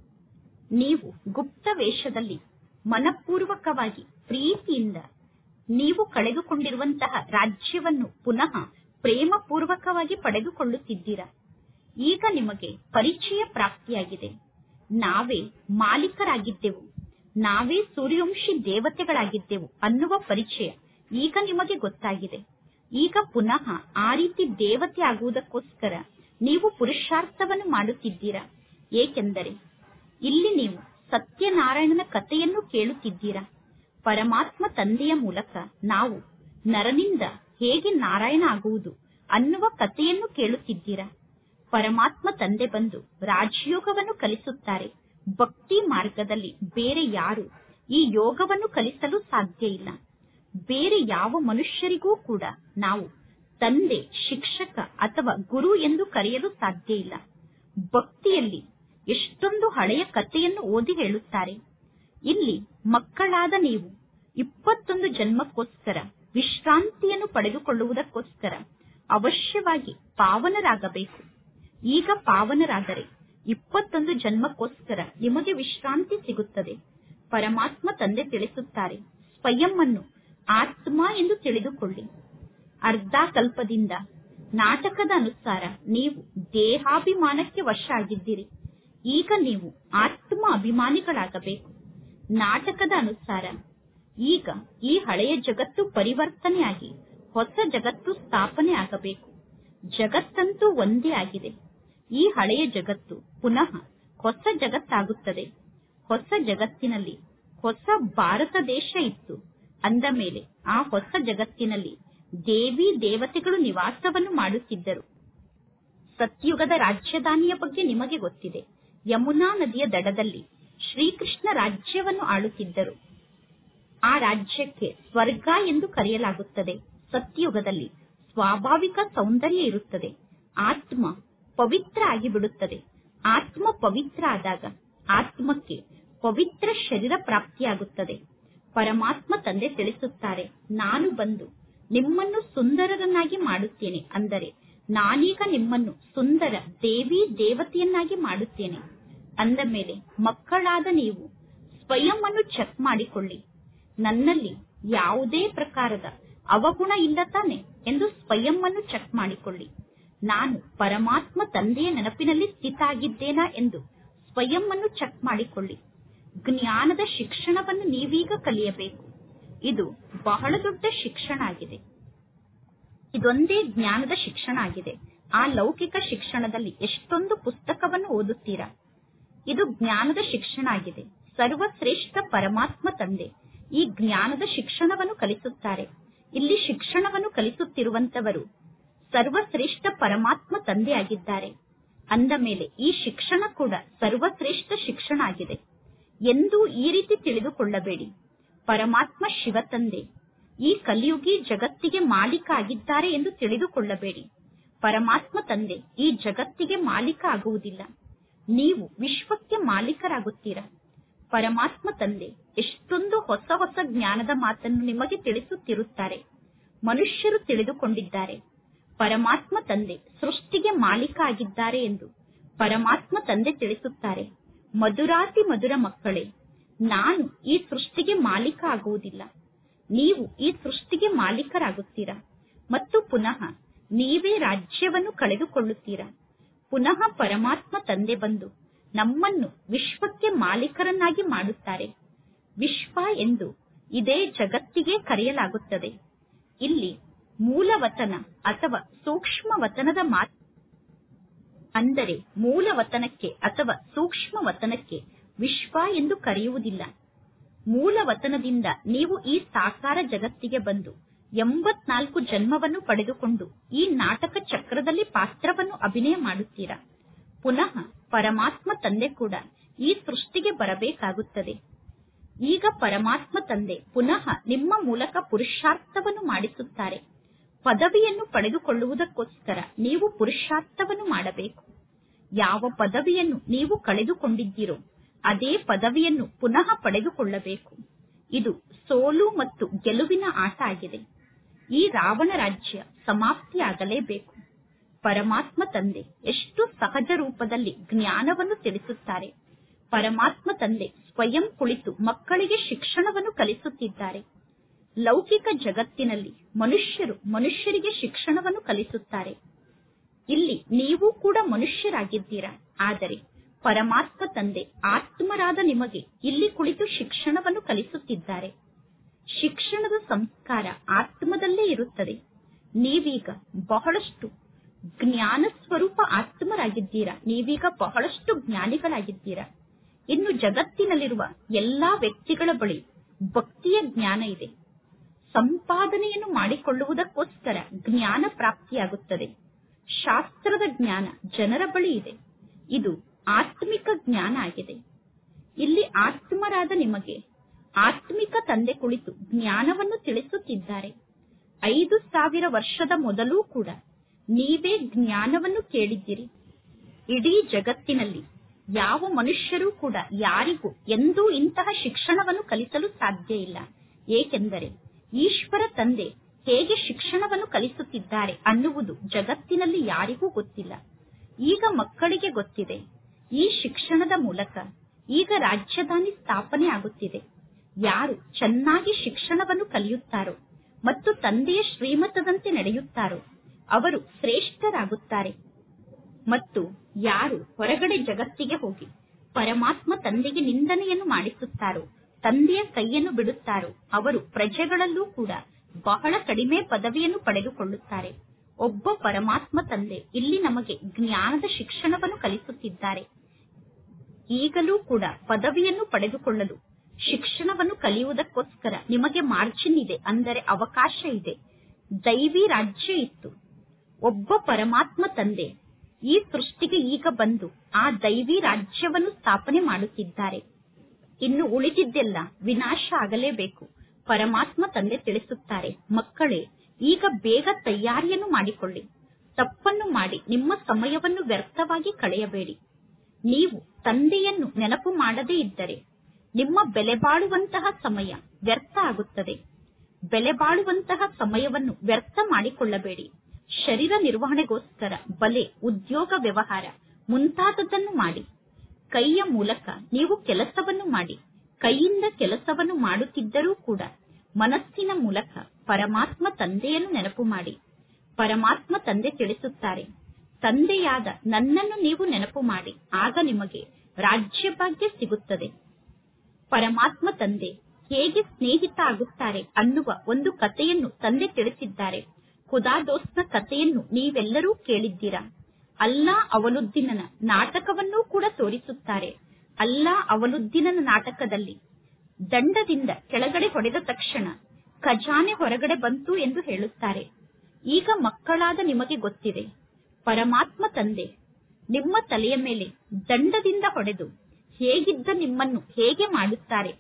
ನೀವು ಗುಪ್ತ ವೇಷದಲ್ಲಿ ಮನಪೂರ್ವಕವಾಗಿ ಪ್ರೀತಿಯಿಂದ ನೀವು ಕಳೆದುಕೊಂಡಿರುವಂತಹ ರಾಜ್ಯವನ್ನು ಪುನಃ ಪ್ರೇಮ ಪೂರ್ವಕವಾಗಿ ಪಡೆದುಕೊಳ್ಳುತ್ತಿದ್ದೀರಾ. ಈಗ ನಿಮಗೆ ಪರಿಚಯ ಪ್ರಾಪ್ತಿಯಾಗಿದೆ. ನಾವೇ ಮಾಲೀಕರಾಗಿದ್ದೆವು, ನಾವೇ ಸೂರ್ಯವಂಶಿ ದೇವತೆಗಳಾಗಿದ್ದೆವು ಅನ್ನುವ ಪರಿಚಯ ಈಗ ನಿಮಗೆ ಗೊತ್ತಾಗಿದೆ. ಈಗ ಪುನಃ ಆ ರೀತಿ ದೇವತೆ ಆಗುವುದಕ್ಕೋಸ್ಕರ ನೀವು ಪುರುಷಾರ್ಥವನ್ನು ಮಾಡುತ್ತಿದ್ದೀರಾ. ಏಕೆಂದರೆ ಇಲ್ಲಿ ನೀವು ಸತ್ಯನಾರಾಯಣನ ಕಥೆಯನ್ನು ಕೇಳುತ್ತಿದ್ದೀರಾ. ಪರಮಾತ್ಮ ತಂದೆಯ ಮೂಲಕ ನಾವು ನರನಿಂದ ಹೇಗೆ ನಾರಾಯಣ ಆಗುವುದು ಅನ್ನುವ ಕಥೆಯನ್ನು ಕೇಳುತ್ತಿದ್ದೀರಾ. ಪರಮಾತ್ಮ ತಂದೆ ಬಂದು ರಾಜಯೋಗವನ್ನು ಕಲಿಸುತ್ತಾರೆ. ಭಕ್ತಿ ಮಾರ್ಗದಲ್ಲಿ ಬೇರೆ ಯಾರು ಈ ಯೋಗವನ್ನು ಕಲಿಸಲು ಸಾಧ್ಯ ಇಲ್ಲ. ಬೇರೆ ಯಾವ ಮನುಷ್ಯರಿಗೂ ಕೂಡ ನಾವು ತಂದೆ, ಶಿಕ್ಷಕ ಅಥವಾ ಗುರು ಎಂದು ಕರೆಯಲು ಸಾಧ್ಯ ಇಲ್ಲ. ಭಕ್ತಿಯಲ್ಲಿ ಎಷ್ಟೊಂದು ಹಳೆಯ ಕಥೆಯನ್ನು ಓದಿ ಹೇಳುತ್ತಾರೆ. ಇಲ್ಲಿ ಮಕ್ಕಳಾದ ನೀವು 21 ಜನ್ಮಕ್ಕೋಸ್ಕರ ವಿಶ್ರಾಂತಿಯನ್ನು ಪಡೆದುಕೊಳ್ಳುವುದಕ್ಕೋಸ್ಕರ ಅವಶ್ಯವಾಗಿ ಪಾವನರಾಗಬೇಕು. ಈಗ ಪಾವನರಾದರೆ 21 ಜನ್ಮಕ್ಕೋಸ್ಕರ ನಿಮಗೆ ವಿಶ್ರಾಂತಿ ಸಿಗುತ್ತದೆ. ಪರಮಾತ್ಮ ತಂದೆ ತಿಳಿಸುತ್ತಾರೆ, ಸ್ವಯಂ ಅನ್ನು ಆತ್ಮ ಎಂದು ತಿಳಿದುಕೊಳ್ಳಿ. ಅರ್ಧ ಕಲ್ಪದಿಂದ ನಾಟಕದ ಅನುಸಾರ ನೀವು ದೇಹಾಭಿಮಾನಕ್ಕೆ ವಶ ಆಗಿದ್ದೀರಿ. ಈಗ ನೀವು ಆತ್ಮ ಅಭಿಮಾನಿಗಳಾಗಬೇಕು. ನಾಟಕದ ಅನುಸಾರ ಈಗ ಈ ಹಳೆಯ ಜಗತ್ತು ಪರಿವರ್ತನೆಯಾಗಿ ಹೊಸ ಜಗತ್ತು ಸ್ಥಾಪನೆ ಆಗಬೇಕು. ಜಗತ್ತಂತೂ ಒಂದೇ ಆಗಿದೆ. ಈ ಹಳೆಯ ಜಗತ್ತು ಪುನಃ ಹೊಸ ಜಗತ್ತಾಗುತ್ತದೆ. ಹೊಸ ಜಗತ್ತಿನಲ್ಲಿ ಹೊಸ ಭಾರತ ದೇಶ ಇತ್ತು. ಅಂದ ಮೇಲೆ ಆ ಹೊಸ ಜಗತ್ತಿನಲ್ಲಿ ದೇವಿ ದೇವತೆಗಳು ನಿವಾಸವನ್ನು ಮಾಡುತ್ತಿದ್ದರು. ಸತ್ಯುಗದ ರಾಜಧಾನಿಯ ಬಗ್ಗೆ ನಿಮಗೆ ಗೊತ್ತಿದೆ. ಯಮುನಾ ನದಿಯ ದಡದಲ್ಲಿ ಶ್ರೀಕೃಷ್ಣ ರಾಜ್ಯವನ್ನು ಆಳುತ್ತಿದ್ದರು. ಆ ರಾಜ್ಯಕ್ಕೆ ಸ್ವರ್ಗ ಎಂದು ಕರೆಯಲಾಗುತ್ತದೆ. ಸತ್ಯುಗದಲ್ಲಿ ಸ್ವಾಭಾವಿಕ ಸೌಂದರ್ಯ ಇರುತ್ತದೆ. ಆತ್ಮ ಪವಿತ್ರ ಆಗಿಬಿಡುತ್ತದೆ. ಆತ್ಮ ಪವಿತ್ರ ಆದಾಗ ಆತ್ಮಕ್ಕೆ ಪವಿತ್ರ ಶರೀರ ಪ್ರಾಪ್ತಿಯಾಗುತ್ತದೆ. ಪರಮಾತ್ಮ ತಂದೆ ತಿಳಿಸುತ್ತಾರೆ, ನಾನು ಬಂದು ನಿಮ್ಮನ್ನು ಸುಂದರರನ್ನಾಗಿ ಮಾಡುತ್ತೇನೆ. ಅಂದರೆ ನಾನೀಗ ನಿಮ್ಮನ್ನು ಸುಂದರ ದೇವಿ ದೇವತೆಯನ್ನಾಗಿ ಮಾಡುತ್ತೇನೆ. ಅಂದ ಮೇಲೆ ಮಕ್ಕಳಾದ ನೀವು ಸ್ವಯಂ ಅನ್ನು ಚೆಕ್ ಮಾಡಿಕೊಳ್ಳಿ. ನನ್ನಲ್ಲಿ ಯಾವುದೇ ಪ್ರಕಾರದ ಅವಗುಣ ಇಲ್ಲ ತಾನೆ ಎಂದು ಸ್ವಯಂ ಅನ್ನು ಚೆಕ್ ಮಾಡಿಕೊಳ್ಳಿ. ನಾನು ಪರಮಾತ್ಮ ತಂದೆಯ ನೆನಪಿನಲ್ಲಿ ಸ್ಥಿತ ಆಗಿದ್ದೇನಾ ಎಂದು ಸ್ವಯಂ ಅನ್ನು ಚೆಕ್ ಮಾಡಿಕೊಳ್ಳಿ. ಜ್ಞಾನದ ಶಿಕ್ಷಣವನ್ನು ನೀವೀಗ ಕಲಿಯಬೇಕು. ಇದು ಬಹಳ ದೊಡ್ಡ ಶಿಕ್ಷಣ ಆಗಿದೆ. ಇದೊಂದೇ ಜ್ಞಾನದ ಶಿಕ್ಷಣ ಆಗಿದೆ. ಆ ಲೌಕಿಕ ಶಿಕ್ಷಣದಲ್ಲಿ ಎಷ್ಟೊಂದು ಪುಸ್ತಕವನ್ನು ಓದುತ್ತೀರಾ. ಇದು ಜ್ಞಾನದ ಶಿಕ್ಷಣ ಆಗಿದೆ. ಸರ್ವಶ್ರೇಷ್ಠ ಪರಮಾತ್ಮ ತಂದೆ ಈ ಜ್ಞಾನದ ಶಿಕ್ಷಣವನ್ನು ಕಲಿಸುತ್ತಾರೆ. ಇಲ್ಲಿ ಶಿಕ್ಷಣವನ್ನು ಕಲಿಸುತ್ತಿರುವಂತವರು ಸರ್ವಶ್ರೇಷ್ಠ ಪರಮಾತ್ಮ ತಂದೆ ಆಗಿದ್ದಾರೆ. ಅಂದ ಮೇಲೆ ಈ ಶಿಕ್ಷಣ ಕೂಡ ಸರ್ವಶ್ರೇಷ್ಠ ಶಿಕ್ಷಣ ಆಗಿದೆ ಎಂದು ಈ ರೀತಿ ತಿಳಿದುಕೊಳ್ಳಬೇಡಿ. ಪರಮಾತ್ಮ ಶಿವ ತಂದೆ ಈ ಕಲಿಯುಗಿ ಜಗತ್ತಿಗೆ ಮಾಲೀಕ ಆಗಿದ್ದಾರೆ ಎಂದು ತಿಳಿದುಕೊಳ್ಳಬೇಡಿ. ಪರಮಾತ್ಮ ತಂದೆ ಈ ಜಗತ್ತಿಗೆ ಮಾಲೀಕ ಆಗುವುದಿಲ್ಲ. ನೀವು ವಿಶ್ವಕ್ಕೆ ಮಾಲೀಕರಾಗುತ್ತೀರಾ. ಪರಮಾತ್ಮ ತಂದೆ ಎಷ್ಟೊಂದು ಹೊಸ ಹೊಸ ಜ್ಞಾನದ ಮಾತನ್ನು ನಿಮಗೆ ತಿಳಿಸುತ್ತಿರುತ್ತಾರೆ. ಮನುಷ್ಯರು ತಿಳಿದುಕೊಂಡಿದ್ದಾರೆ ಪರಮಾತ್ಮ ತಂದೆ ಸೃಷ್ಟಿಗೆ ಮಾಲೀಕ ಆಗಿದ್ದಾರೆ ಎಂದು. ಪರಮಾತ್ಮ ತಂದೆ ತಿಳಿಸುತ್ತಾರೆ, ಮಧುರಾತಿ ಮಧುರ ಮಕ್ಕಳೇ, ನಾನು ಈ ಸೃಷ್ಟಿಗೆ ಮಾಲೀಕ ಆಗುವುದಿಲ್ಲ. ನೀವು ಈ ಸೃಷ್ಟಿಗೆ ಮಾಲೀಕರಾಗುತ್ತೀರಾ ಮತ್ತು ಪುನಃ ನೀವೇ ರಾಜ್ಯವನ್ನು ಕಳೆದುಕೊಳ್ಳುತ್ತೀರಾ. ಪುನಃ ಪರಮಾತ್ಮ ತಂದೆ ಬಂದು ನಮ್ಮನ್ನು ವಿಶ್ವಕ್ಕೆ ಮಾಲೀಕರನ್ನಾಗಿ ಮಾಡುತ್ತಾರೆ. ವಿಶ್ವ ಎಂದು ಇದೇ ಜಗತ್ತಿಗೆ ಕರೆಯಲಾಗುತ್ತದೆ. ಇಲ್ಲಿ ಮೂಲವತನ ಅಥವಾ ಸೂಕ್ಷ್ಮ ವತನದ ಮಾತು ಅಂದರೆ ಮೂಲವತನಕ್ಕೆ ಅಥವಾ ಸೂಕ್ಷ್ಮ ವತನಕ್ಕೆ ವಿಶ್ವ ಎಂದು ಕರೆಯುವುದಿಲ್ಲ. ಮೂಲವತನದಿಂದ ನೀವು ಈ ಸಾಕಾರ ಜಗತ್ತಿಗೆ ಬಂದು 84 ಜನ್ಮವನ್ನು ಪಡೆದುಕೊಂಡು ಈ ನಾಟಕ ಚಕ್ರದಲ್ಲಿ ಪಾತ್ರವನ್ನು ಅಭಿನಯ ಮಾಡುತ್ತೀರಾ. ಪುನಃ ಪರಮಾತ್ಮ ತಂದೆ ಕೂಡ ಈ ಸೃಷ್ಟಿಗೆ ಬರಬೇಕಾಗುತ್ತದೆ. ಈಗ ಪರಮಾತ್ಮ ತಂದೆ ಪುನಃ ನಿಮ್ಮ ಮೂಲಕ ಪುರುಷಾರ್ಥವನ್ನು ಮಾಡಿಸುತ್ತಾರೆ. ಪದವಿಯನ್ನು ಪಡೆದುಕೊಳ್ಳುವುದಕ್ಕೋಸ್ಕರ ನೀವು ಪುರುಷಾರ್ಥವನ್ನು ಮಾಡಬೇಕು. ಯಾವ ಪದವಿಯನ್ನು ನೀವು ಕಳೆದುಕೊಂಡಿದ್ದೀರೋ ಅದೇ ಪದವಿಯನ್ನು ಪುನಃ ಪಡೆದುಕೊಳ್ಳಬೇಕು. ಇದು ಸೋಲು ಮತ್ತು ಗೆಲುವಿನ ಆಟ ಆಗಿದೆ. ಈ ರಾವಣ ರಾಜ್ಯ ಸಮಾಪ್ತಿಯಾಗಲೇಬೇಕು. ಪರಮಾತ್ಮ ತಂದೆ ಎಷ್ಟು ಸಹಜ ರೂಪದಲ್ಲಿ ಜ್ಞಾನವನ್ನು ತಿಳಿಸುತ್ತಾರೆ. ಪರಮಾತ್ಮ ತಂದೆ ಸ್ವಯಂ ಕುಳಿತು ಮಕ್ಕಳಿಗೆ ಶಿಕ್ಷಣವನ್ನು ಕಲಿಸುತ್ತಿದ್ದಾರೆ. ಲೌಕಿಕ ಜಗತ್ತಿನಲ್ಲಿ ಮನುಷ್ಯರು ಮನುಷ್ಯರಿಗೆ ಶಿಕ್ಷಣವನ್ನು ಕಲಿಸುತ್ತಾರೆ. ಇಲ್ಲಿ ನೀವು ಕೂಡ ಮನುಷ್ಯರಾಗಿದ್ದೀರಾ. ಆದರೆ ಪರಮಾತ್ಮ ತಂದೆ ಆತ್ಮರಾದ ನಿಮಗೆ ಇಲ್ಲಿ ಕುಳಿತು ಶಿಕ್ಷಣವನ್ನು ಕಲಿಸುತ್ತಿದ್ದಾರೆ. ಶಿಕ್ಷಣದ ಸಂಸ್ಕಾರ ಆತ್ಮದಲ್ಲೇ ಇರುತ್ತದೆ. ನೀವೀಗ ಬಹಳಷ್ಟು ಜ್ಞಾನ ಸ್ವರೂಪ ಆತ್ಮರಾಗಿದ್ದೀರಾ. ನೀವೀಗ ಬಹಳಷ್ಟು ಜ್ಞಾನಿಗಳಾಗಿದ್ದೀರಾ. ಇನ್ನು ಜಗತ್ತಿನಲ್ಲಿರುವ ಎಲ್ಲಾ ವ್ಯಕ್ತಿಗಳ ಬಳಿ ಭಕ್ತಿಯ ಜ್ಞಾನ ಇದೆ. ಸಂಪಾದನೆಯನ್ನು ಮಾಡಿಕೊಳ್ಳುವುದಕ್ಕೋಸ್ಕರ ಜ್ಞಾನ ಪ್ರಾಪ್ತಿಯಾಗುತ್ತದೆ. ಶಾಸ್ತ್ರದ ಜ್ಞಾನ ಜನರ ಬಳಿ ಇದೆ. ಇದು ಆತ್ಮಿಕ ಜ್ಞಾನ ಆಗಿದೆ. ಇಲ್ಲಿ ಆತ್ಮರಾದ ನಿಮಗೆ ಆತ್ಮಿಕ ತಂದೆ ಕುಳಿತು ಜ್ಞಾನವನ್ನು ತಿಳಿಸುತ್ತಿದ್ದಾರೆ. 5000 ವರ್ಷದ ಮೊದಲೂ ಕೂಡ ನೀವೇ ಜ್ಞಾನವನ್ನು ಕೇಳಿದ್ದೀರಿ. ಇಡೀ ಜಗತ್ತಿನಲ್ಲಿ ಯಾವ ಮನುಷ್ಯರೂ ಕೂಡ ಯಾರಿಗೂ ಎಂದೂ ಇಂತಹ ಶಿಕ್ಷಣವನ್ನು ಕಲಿಸಲು ಸಾಧ್ಯ ಇಲ್ಲ. ಏಕೆಂದರೆ ಈಶ್ವರ ತಂದೆ ಹೇಗೆ ಶಿಕ್ಷಣವನ್ನು ಕಲಿಸುತ್ತಿದ್ದಾರೆ ಅನ್ನುವುದು ಜಗತ್ತಿನಲ್ಲಿ ಯಾರಿಗೂ ಗೊತ್ತಿಲ್ಲ. ಈಗ ಮಕ್ಕಳಿಗೆ ಗೊತ್ತಿದೆ. ಈ ಶಿಕ್ಷಣದ ಮೂಲಕ ಈಗ ರಾಜಧಾನಿ ಸ್ಥಾಪನೆ ಆಗುತ್ತಿದೆ. ಯಾರು ಚೆನ್ನಾಗಿ ಶಿಕ್ಷಣವನ್ನು ಕಲಿಯುತ್ತಾರೋ ಮತ್ತು ತಂದೆಯ ಶ್ರೀಮತದಂತೆ ನಡೆಯುತ್ತಾರೋ ಅವರು ಶ್ರೇಷ್ಠರಾಗುತ್ತಾರೆ. ಮತ್ತು ಯಾರು ಹೊರಗಡೆ ಜಗತ್ತಿಗೆ ಹೋಗಿ ಪರಮಾತ್ಮ ತಂದೆಗೆ ನಿಂದನೆಯನ್ನು ಮಾಡಿಸುತ್ತಾರೋ, ತಂದೆಯ ಕೈಯನ್ನು ಬಿಡುತ್ತಾರೋ ಅವರು ಪ್ರಜೆಗಳಲ್ಲೂ ಕೂಡ ಬಹಳ ಕಡಿಮೆ ಪದವಿಯನ್ನು ಪಡೆದುಕೊಳ್ಳುತ್ತಾರೆ. ಒಬ್ಬ ಪರಮಾತ್ಮ ತಂದೆ ಇಲ್ಲಿ ನಮಗೆ ಜ್ಞಾನದ ಶಿಕ್ಷಣವನ್ನು ಕಲಿಸುತ್ತಿದ್ದಾರೆ. ಈಗಲೂ ಕೂಡ ಪದವಿಯನ್ನು ಪಡೆದುಕೊಳ್ಳಲು ಶಿಕ್ಷಣವನ್ನು ಕಲಿಯುವುದಕ್ಕೋಸ್ಕರ ನಿಮಗೆ ಮಾರ್ಜಿನ್ ಇದೆ, ಅಂದರೆ ಅವಕಾಶ ಇದೆ. ದೈವಿ ರಾಜ್ಯ ಇತ್ತು. ಒಬ್ಬ ಪರಮಾತ್ಮ ತಂದೆ ಈ ಸೃಷ್ಟಿಗೆ ಈಗ ಬಂದು ಆ ದೈವಿ ರಾಜ್ಯವನ್ನು ಸ್ಥಾಪನೆ ಮಾಡುತ್ತಿದ್ದಾರೆ. ಇನ್ನು ಉಳಿದಿದ್ದೆಲ್ಲ ವಿನಾಶ ಆಗಲೇಬೇಕು. ಪರಮಾತ್ಮ ತಂದೆ ತಿಳಿಸುತ್ತಾರೆ, ಮಕ್ಕಳೇ ಈಗ ಬೇಗ ತಯಾರಿಯನ್ನು ಮಾಡಿಕೊಳ್ಳಿ. ತಪ್ಪನ್ನು ಮಾಡಿ ನಿಮ್ಮ ಸಮಯವನ್ನು ವ್ಯರ್ಥವಾಗಿ ಕಳೆಯಬೇಡಿ. ನೀವು ತಂದೆಯನ್ನು ನೆನಪು ಮಾಡದೇ ಇದ್ದರೆ ನಿಮ್ಮ ಬೆಲೆ ಬಾಳುವಂತಹ ಸಮಯ ವ್ಯರ್ಥ ಆಗುತ್ತದೆ. ಬೆಲೆ ಬಾಳುವಂತಹ ಸಮಯವನ್ನು ವ್ಯರ್ಥ ಮಾಡಿಕೊಳ್ಳಬೇಡಿ. ಶರೀರ ನಿರ್ವಹಣೆಗೋಸ್ಕರ ಬಲೆ, ಉದ್ಯೋಗ, ವ್ಯವಹಾರ ಮುಂತಾದದ್ದನ್ನು ಮಾಡಿ. ಕೈಯ ಮೂಲಕ ನೀವು ಕೆಲಸವನ್ನು ಮಾಡಿ. ಕೈಯಿಂದ ಕೆಲಸವನ್ನು ಮಾಡುತ್ತಿದ್ದರೂ ಕೂಡ ಮನಸ್ಸಿನ ಮೂಲಕ ಪರಮಾತ್ಮ ತಂದೆಯನ್ನು ನೆನಪು ಮಾಡಿ. ಪರಮಾತ್ಮ ತಂದೆ ತಿಳಿಸುತ್ತಾರೆ, ತಂದೆಯಾದ ನನ್ನನ್ನು ನೀವು ನೆನಪು ಮಾಡಿ, ಆಗ ನಿಮಗೆ ರಾಜ್ಯಭಾಗ್ಯ ಸಿಗುತ್ತದೆ. ಪರಮಾತ್ಮ ತಂದೆ ಹೇಗೆ ಸ್ನೇಹಿತ ಆಗುತ್ತಾರೆ ಅನ್ನುವ ಒಂದು ಕಥೆಯನ್ನು ತಂದೆ ತಿಳಿಸಿದ್ದಾರೆ. ಖುದಾದೋಸ್ನ ಕಥೆಯನ್ನು ನೀವೆಲ್ಲರೂ ಕೇಳಿದ್ದೀರಾ. ಅಲ್ಲಾ ಅವಲುದ್ದೀನನ ನಾಟಕವನ್ನೂ ಕೂಡ ತೋರಿಸುತ್ತಾರೆ. ಅಲ್ಲಾ ಅವಲುದ್ದೀನನ ನಾಟಕದಲ್ಲಿ ದಂಡದಿಂದ ಕೆಳಗಡೆ ಹೊಡೆದ ತಕ್ಷಣ ಖಜಾನೆ ಹೊರಗಡೆ ಬಂತು ಎಂದು ಹೇಳುತ್ತಾರೆ. ಈಗ ಮಕ್ಕಳಾದ ನಿಮಗೆ ಗೊತ್ತಿದೆ, ಪರಮಾತ್ಮ ತಂದೆ ನಿಮ್ಮ ತಲೆಯ ಮೇಲೆ ದಂಡದಿಂದ ಹೊಡೆದು ಹೇಗಿದ್ದ ನಿಮ್ಮನ್ನು ಹೇಗೆ ಮಾಡುತ್ತಾರೆ.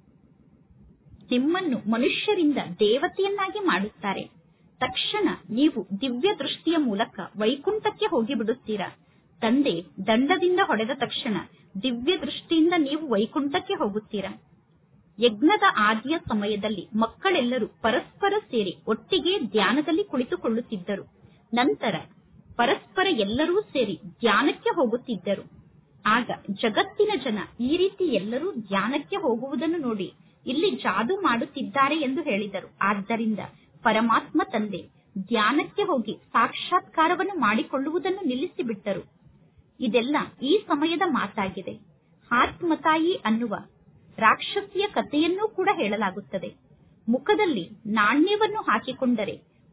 ನಿಮ್ಮನ್ನು ಮನುಷ್ಯರಿಂದ ದೇವತೆಯನ್ನಾಗಿ ಮಾಡುತ್ತಾರೆ. ತಕ್ಷಣ ನೀವು ದಿವ್ಯ ದೃಷ್ಟಿಯ ಮೂಲಕ ವೈಕುಂಠಕ್ಕೆ ಹೋಗಿಬಿಡುತ್ತೀರಾ. ತಂದೆ ದಂಡದಿಂದ ಹೊಡೆದ ತಕ್ಷಣ ದಿವ್ಯ ದೃಷ್ಟಿಯಿಂದ ನೀವು ವೈಕುಂಠಕ್ಕೆ ಹೋಗುತ್ತೀರಾ. ಯಜ್ಞದ ಆದಿಯ ಸಮಯದಲ್ಲಿ ಮಕ್ಕಳೆಲ್ಲರೂ ಪರಸ್ಪರ ಸೇರಿ ಒಟ್ಟಿಗೆ ಧ್ಯಾನದಲ್ಲಿ ಕುಳಿತುಕೊಳ್ಳುತ್ತಿದ್ದರು. ನಂತರ ಪರಸ್ಪರ ಎಲ್ಲರೂ ಸೇರಿ ಧ್ಯಾನಕ್ಕೆ ಹೋಗುತ್ತಿದ್ದರು. ಆಗ ಜಗತ್ತಿನ ಜನ ಈ ರೀತಿ ಎಲ್ಲರೂ ಧ್ಯಾನಕ್ಕೆ ಹೋಗುವುದನ್ನು ನೋಡಿ ಇಲ್ಲಿ ಜಾದೂ ಮಾಡುತ್ತಿದ್ದಾರೆ ಎಂದು ಹೇಳಿದರು. ಆದ್ದರಿಂದ ಪರಮಾತ್ಮ ತಂದೆ ಧ್ಯಾನಕ್ಕೆ ಹೋಗಿ ಸಾಕ್ಷಾತ್ಕಾರವನ್ನು ಮಾಡಿಕೊಳ್ಳುವುದನ್ನು ನಿಲ್ಲಿಸಿಬಿಟ್ಟರು. ಇದೆಲ್ಲ ಈ ಸಮಯದ ಮಾತಾಗಿದೆ. ಆತ್ಮತಾಯಿ ಅನ್ನುವ ರಾಕ್ಷಸಿಯ ಕಥೆಯನ್ನೂ ಕೂಡ ಹೇಳಲಾಗುತ್ತದೆ. ಮುಖದಲ್ಲಿ ನಾಣ್ಯವನ್ನು ಹಾಕಿಕೊಂಡರೆ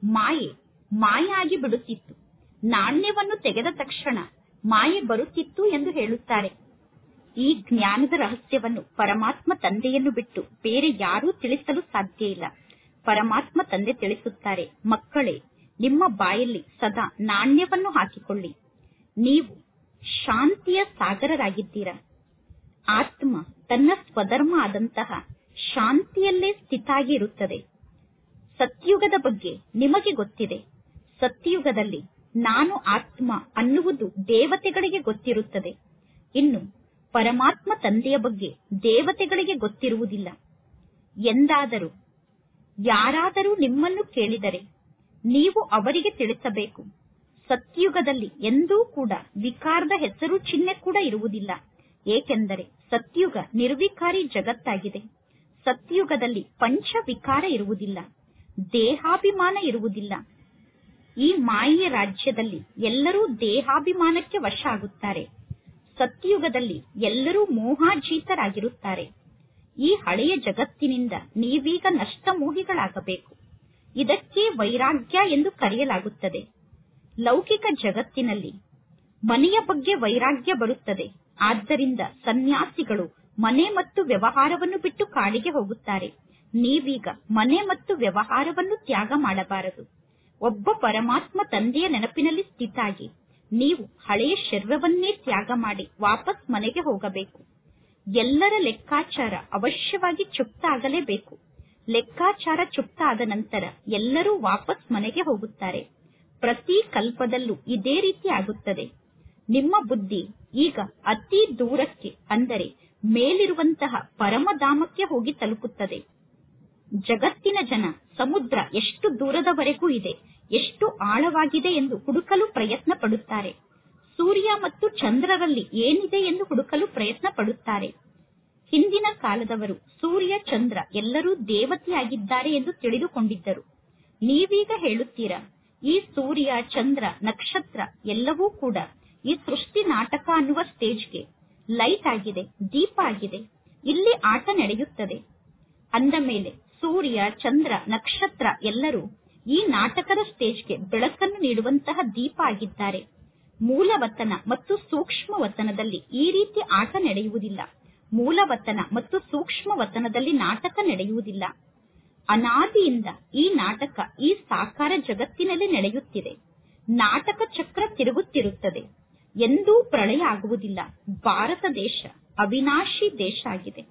ಮಾಯೆ ಆಗಿ ಬಿಡುತ್ತಿತ್ತು. ನಾಣ್ಯವನ್ನು ತೆಗೆದ ತಕ್ಷಣ ಮಾಯೆ ಬರುತ್ತಿತ್ತು ಎಂದು ಹೇಳುತ್ತಾರೆ. ಈ ಜ್ಞಾನದ ರಹಸ್ಯವನ್ನು ಪರಮಾತ್ಮ ತಂದೆಯನ್ನು ಬಿಟ್ಟು ಬೇರೆ ಯಾರೂ ತಿಳಿಸಲು ಸಾಧ್ಯ ಇಲ್ಲ. ಪರಮಾತ್ಮ ತಂದೆ ತಿಳಿಸುತ್ತಾರೆ, ಮಕ್ಕಳೇ, ನಿಮ್ಮ ಬಾಯಲ್ಲಿ ಸದಾ ನಾಣ್ಯವನ್ನು ಹಾಕಿಕೊಳ್ಳಿ. ನೀವು ಶಾಂತಿಯ ಸಾಗರರಾಗಿದ್ದೀರಾ. ಆತ್ಮ ತನ್ನ ಸ್ವಧರ್ಮ ಆದಂತಹ ಶಾಂತಿಯಲ್ಲೇ ಸ್ಥಿತಾಗಿ ಇರುತ್ತದೆ. ಸತ್ಯುಗದ ಬಗ್ಗೆ ನಿಮಗೆ ಗೊತ್ತಿದೆ. ಸತ್ಯುಗದಲ್ಲಿ ನಾನು ಆತ್ಮ ಅನ್ನುವುದು ದೇವತೆಗಳಿಗೆ ಗೊತ್ತಿರುತ್ತದೆ. ಇನ್ನು ಪರಮಾತ್ಮ ತಂದೆಯ ಬಗ್ಗೆ ದೇವತೆಗಳಿಗೆ ಗೊತ್ತಿರುವುದಿಲ್ಲ. ಎಂದಾದರೂ ಯಾರಾದರೂ ನಿಮ್ಮನ್ನು ಕೇಳಿದರೆ ನೀವು ಅವರಿಗೆ ತಿಳಿಸಬೇಕು, ಸತ್ಯುಗದಲ್ಲಿ ಎಂದೂ ಕೂಡ ವಿಕಾರದ ಹೆಸರು ಚಿಹ್ನೆ ಕೂಡ ಇರುವುದಿಲ್ಲ. ಏಕೆಂದರೆ ಸತ್ಯುಗ ನಿರ್ವಿಕಾರಿ ಜಗತ್ತಾಗಿದೆ. ಸತ್ಯುಗದಲ್ಲಿ ಪಂಚ ವಿಕಾರ ಇರುವುದಿಲ್ಲ, ದೇಹಾಭಿಮಾನ ಇರುವುದಿಲ್ಲ. ಈ ಮಾಯೆಯ ರಾಜ್ಯದಲ್ಲಿ ಎಲ್ಲರೂ ದೇಹಾಭಿಮಾನಕ್ಕೆ ವಶ ಆಗುತ್ತಾರೆ. ಸತ್ಯುಗದಲ್ಲಿ ಎಲ್ಲರೂ ಮೋಹಾಜೀತರಾಗಿರುತ್ತಾರೆ. ಈ ಹಳೆಯ ಜಗತ್ತಿನಿಂದ ನೀವೀಗ ನಷ್ಟಮೋಹಿಗಳಾಗಬೇಕು. ಇದಕ್ಕೆ ವೈರಾಗ್ಯ ಎಂದು ಕರೆಯಲಾಗುತ್ತದೆ. ಲೌಕಿಕ ಜಗತ್ತಿನಲ್ಲಿ ಮನೆಯ ಬಗ್ಗೆ ವೈರಾಗ್ಯ ಬರುತ್ತದೆ. ಆದ್ದರಿಂದ ಸನ್ಯಾಸಿಗಳು ಮನೆ ಮತ್ತು ವ್ಯವಹಾರವನ್ನು ಬಿಟ್ಟು ಕಾಡಿಗೆ ಹೋಗುತ್ತಾರೆ. ನೀವೀಗ ಮನೆ ಮತ್ತು ವ್ಯವಹಾರವನ್ನು ತ್ಯಾಗ ಮಾಡಬಾರದು. ಒಬ್ಬ ಪರಮಾತ್ಮ ತಂದೆಯ ನೆನಪಿನಲ್ಲಿ ಸ್ಥಿತಾಗಿ ನೀವು ಹಳೆಯ ಶರೀರವನ್ನೇ ತ್ಯಾಗ ಮಾಡಿ ವಾಪಸ್ ಮನೆಗೆ ಹೋಗಬೇಕು. ಎಲ್ಲರ ಲೆಕ್ಕಾಚಾರ ಅವಶ್ಯವಾಗಿ ಚುಪ್ತ ಆಗಲೇಬೇಕು. ಲೆಕ್ಕಾಚಾರ ಚುಪ್ತ ಆದ ನಂತರ ಎಲ್ಲರೂ ವಾಪಸ್ ಮನೆಗೆ ಹೋಗುತ್ತಾರೆ. ಪ್ರತಿ ಕಲ್ಪದಲ್ಲೂ ಇದೇ ರೀತಿ ಆಗುತ್ತದೆ. ನಿಮ್ಮ ಬುದ್ಧಿ ಈಗ ಅತಿ ದೂರಕ್ಕೆ ಅಂದರೆ ಮೇಲಿರುವಂತಹ ಪರಮಧಾಮಕ್ಕೆ ಹೋಗಿ ತಲುಪುತ್ತದೆ. ಜಗತ್ತಿನ ಜನ ಸಮುದ್ರ ಎಷ್ಟು ದೂರದವರೆಗೂ ಇದೆ, ಎಷ್ಟು ಆಳವಾಗಿದೆ ಎಂದು ಹುಡುಕಲು ಪ್ರಯತ್ನ ಪಡುತ್ತಾರೆ. ಸೂರ್ಯ ಮತ್ತು ಚಂದ್ರರಲ್ಲಿ ಏನಿದೆ ಎಂದು ಹುಡುಕಲು ಪ್ರಯತ್ನ ಪಡುತ್ತಾರೆ. ಹಿಂದಿನ ಕಾಲದವರು ಸೂರ್ಯ ಚಂದ್ರ ಎಲ್ಲರೂ ದೇವತೆಯಾಗಿದ್ದಾರೆ ಎಂದು ತಿಳಿದುಕೊಂಡಿದ್ದರು. ನೀವೀಗ ಹೇಳುತ್ತೀರಾ, ಈ ಸೂರ್ಯ ಚಂದ್ರ ನಕ್ಷತ್ರ ಎಲ್ಲವೂ ಕೂಡ ಈ ಸೃಷ್ಟಿ ನಾಟಕ ಅನ್ನುವ ಸ್ಟೇಜ್ಗೆ ಲೈಟ್ ಆಗಿದೆ, ದೀಪ ಆಗಿದೆ. ಇಲ್ಲಿ ಆಟ ನಡೆಯುತ್ತದೆ. ಅಂದ ಮೇಲೆ ಸೂರ್ಯ ಚಂದ್ರ ನಕ್ಷತ್ರ ಎಲ್ಲರೂ ಈ ನಾಟಕದ ಸ್ಟೇಜ್ಗೆ ಬೆಳಕನ್ನು ನೀಡುವಂತಹ ದೀಪ ಆಗಿದ್ದಾರೆ. ಮೂಲವತನ ಮತ್ತು ಸೂಕ್ಷ್ಮ ವತನದಲ್ಲಿ ಈ ರೀತಿ ಆಟ ನಡೆಯುವುದಿಲ್ಲ. ಮೂಲವತನ ಮತ್ತು ಸೂಕ್ಷ್ಮ ವತನದಲ್ಲಿ ನಾಟಕ ನಡೆಯುವುದಿಲ್ಲ. ಅನಾದಿಯಿಂದ ಈ ನಾಟಕ ಈ ಸಾಕಾರ ಜಗತ್ತಿನಲ್ಲಿ ನಡೆಯುತ್ತಿದೆ. ನಾಟಕ ಚಕ್ರ ತಿರುಗುತ್ತಿರುತ್ತದೆ. ಎಂದೂ ಪ್ರಳಯ ಆಗುವುದಿಲ್ಲ. ಭಾರತ ದೇಶ ಅವಿನಾಶಿ ದೇಶ ಆಗಿದೆ.